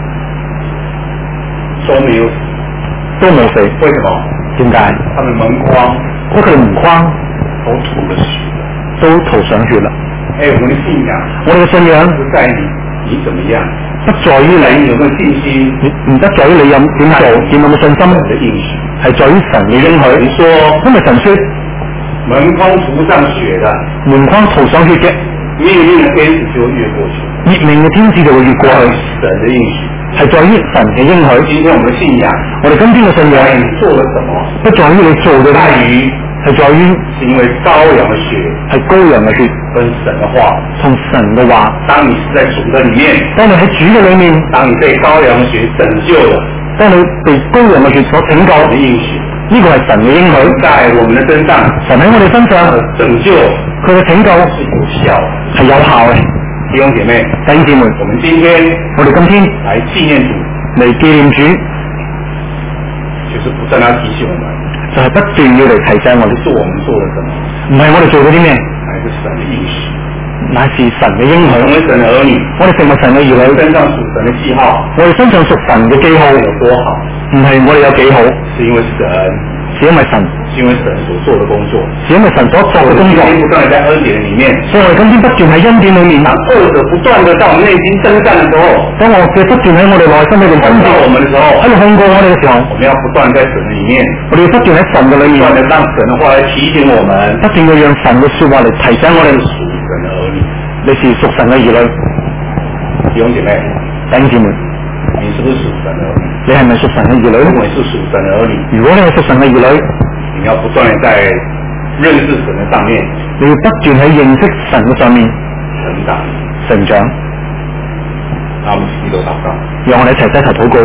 都沒有，都冇死，為什麼？點解？他們門框，因為佢哋門框都塗了血，都塗上血啦。誒，我們的信仰，我哋嘅信仰不在你，你怎麼樣？不在於你有冇信心，唔得在於你有點做，點有冇信心。嘅應許係在於神嘅應許。你說，因為神說門框塗上血的，門框塗上血嘅，滅命嘅天使就會越過去，滅命嘅天使就會越過去。神嘅應許係在於神嘅應許。今天我們嘅信仰，我哋今天嘅信仰做了什麼？不在於你做嘅，在於係在於因為羔羊嘅血，係羔羊嘅血跟神嘅話，同神嘅話。當你是在主嘅裏面，當你喺主嘅裏面，當你被羔羊嘅血拯救了，當你被羔羊嘅血所拯救嘅應許，呢個係神嘅應許，在我們嘅身上，神喺我哋身上拯救，佢嘅拯救是有效，係有效嘅。弟兄姐妹，弟兄姊妹，我們今天，我哋今天來紀念主，嚟紀念主，就是不斷要提醒我們，就係不斷要嚟提醒我哋，做我們做了什麼，唔係我哋做咗啲咩，乃是神嘅應許，乃是神嘅應許。成為神嘅兒女，我哋成為神嘅兒女，身上屬神嘅記號，我哋身上屬神嘅記號有多好？唔係我哋有幾好，是因為神。是因為神，是因為神所做的工作，是因為神所做的工作。不斷在恩典裏面，所以我哋今天不斷喺恩典裏面。當惡者不斷的在我們內心征戰的時候，當我哋不斷喺我哋內心裏面攻擊我們的時候，喺度控告我哋嘅時候，我們要不斷在神的裏面，我哋要不斷喺神嘅裏面，不斷的讓神的話來提醒我們，不斷要讓神嘅說話嚟提醒我哋。屬神的兒女，你是屬神嘅兒女，弟兄姐妹，弟兄姊妹。你是不是屬神的兒女？你係咪屬神嘅兒女？如果你是屬神的兒女，如果你係屬神嘅兒女，你要不斷在認識神嘅上面，你要不斷喺認識神嘅上面成長，成長。那我們祈禱禱告，讓我哋一齊低頭禱告。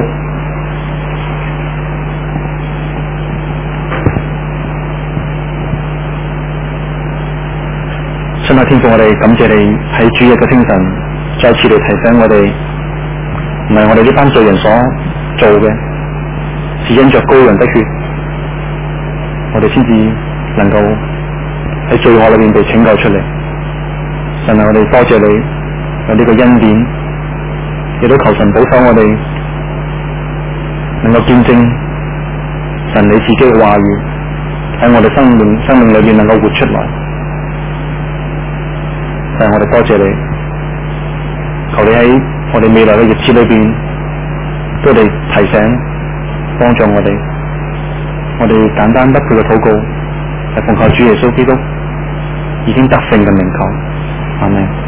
親愛天父，我哋感謝你喺主日嘅清晨，再次嚟提醒我哋。唔係我哋呢班罪人所做嘅，是因着羔羊的血，我哋先至能夠喺罪惡裏面被拯救出嚟。神啊，我哋多謝你有呢個恩典，亦都求神保守我哋能夠見證神你自己嘅話語喺我哋生命生命裏面能夠活出來。但係我哋多謝你，求你喺我哋未來嘅日子裏邊，都嚟提醒、幫助我哋， 我哋簡單不配嘅禱告，係奉靠主耶穌基督已經得勝嘅名求，阿們。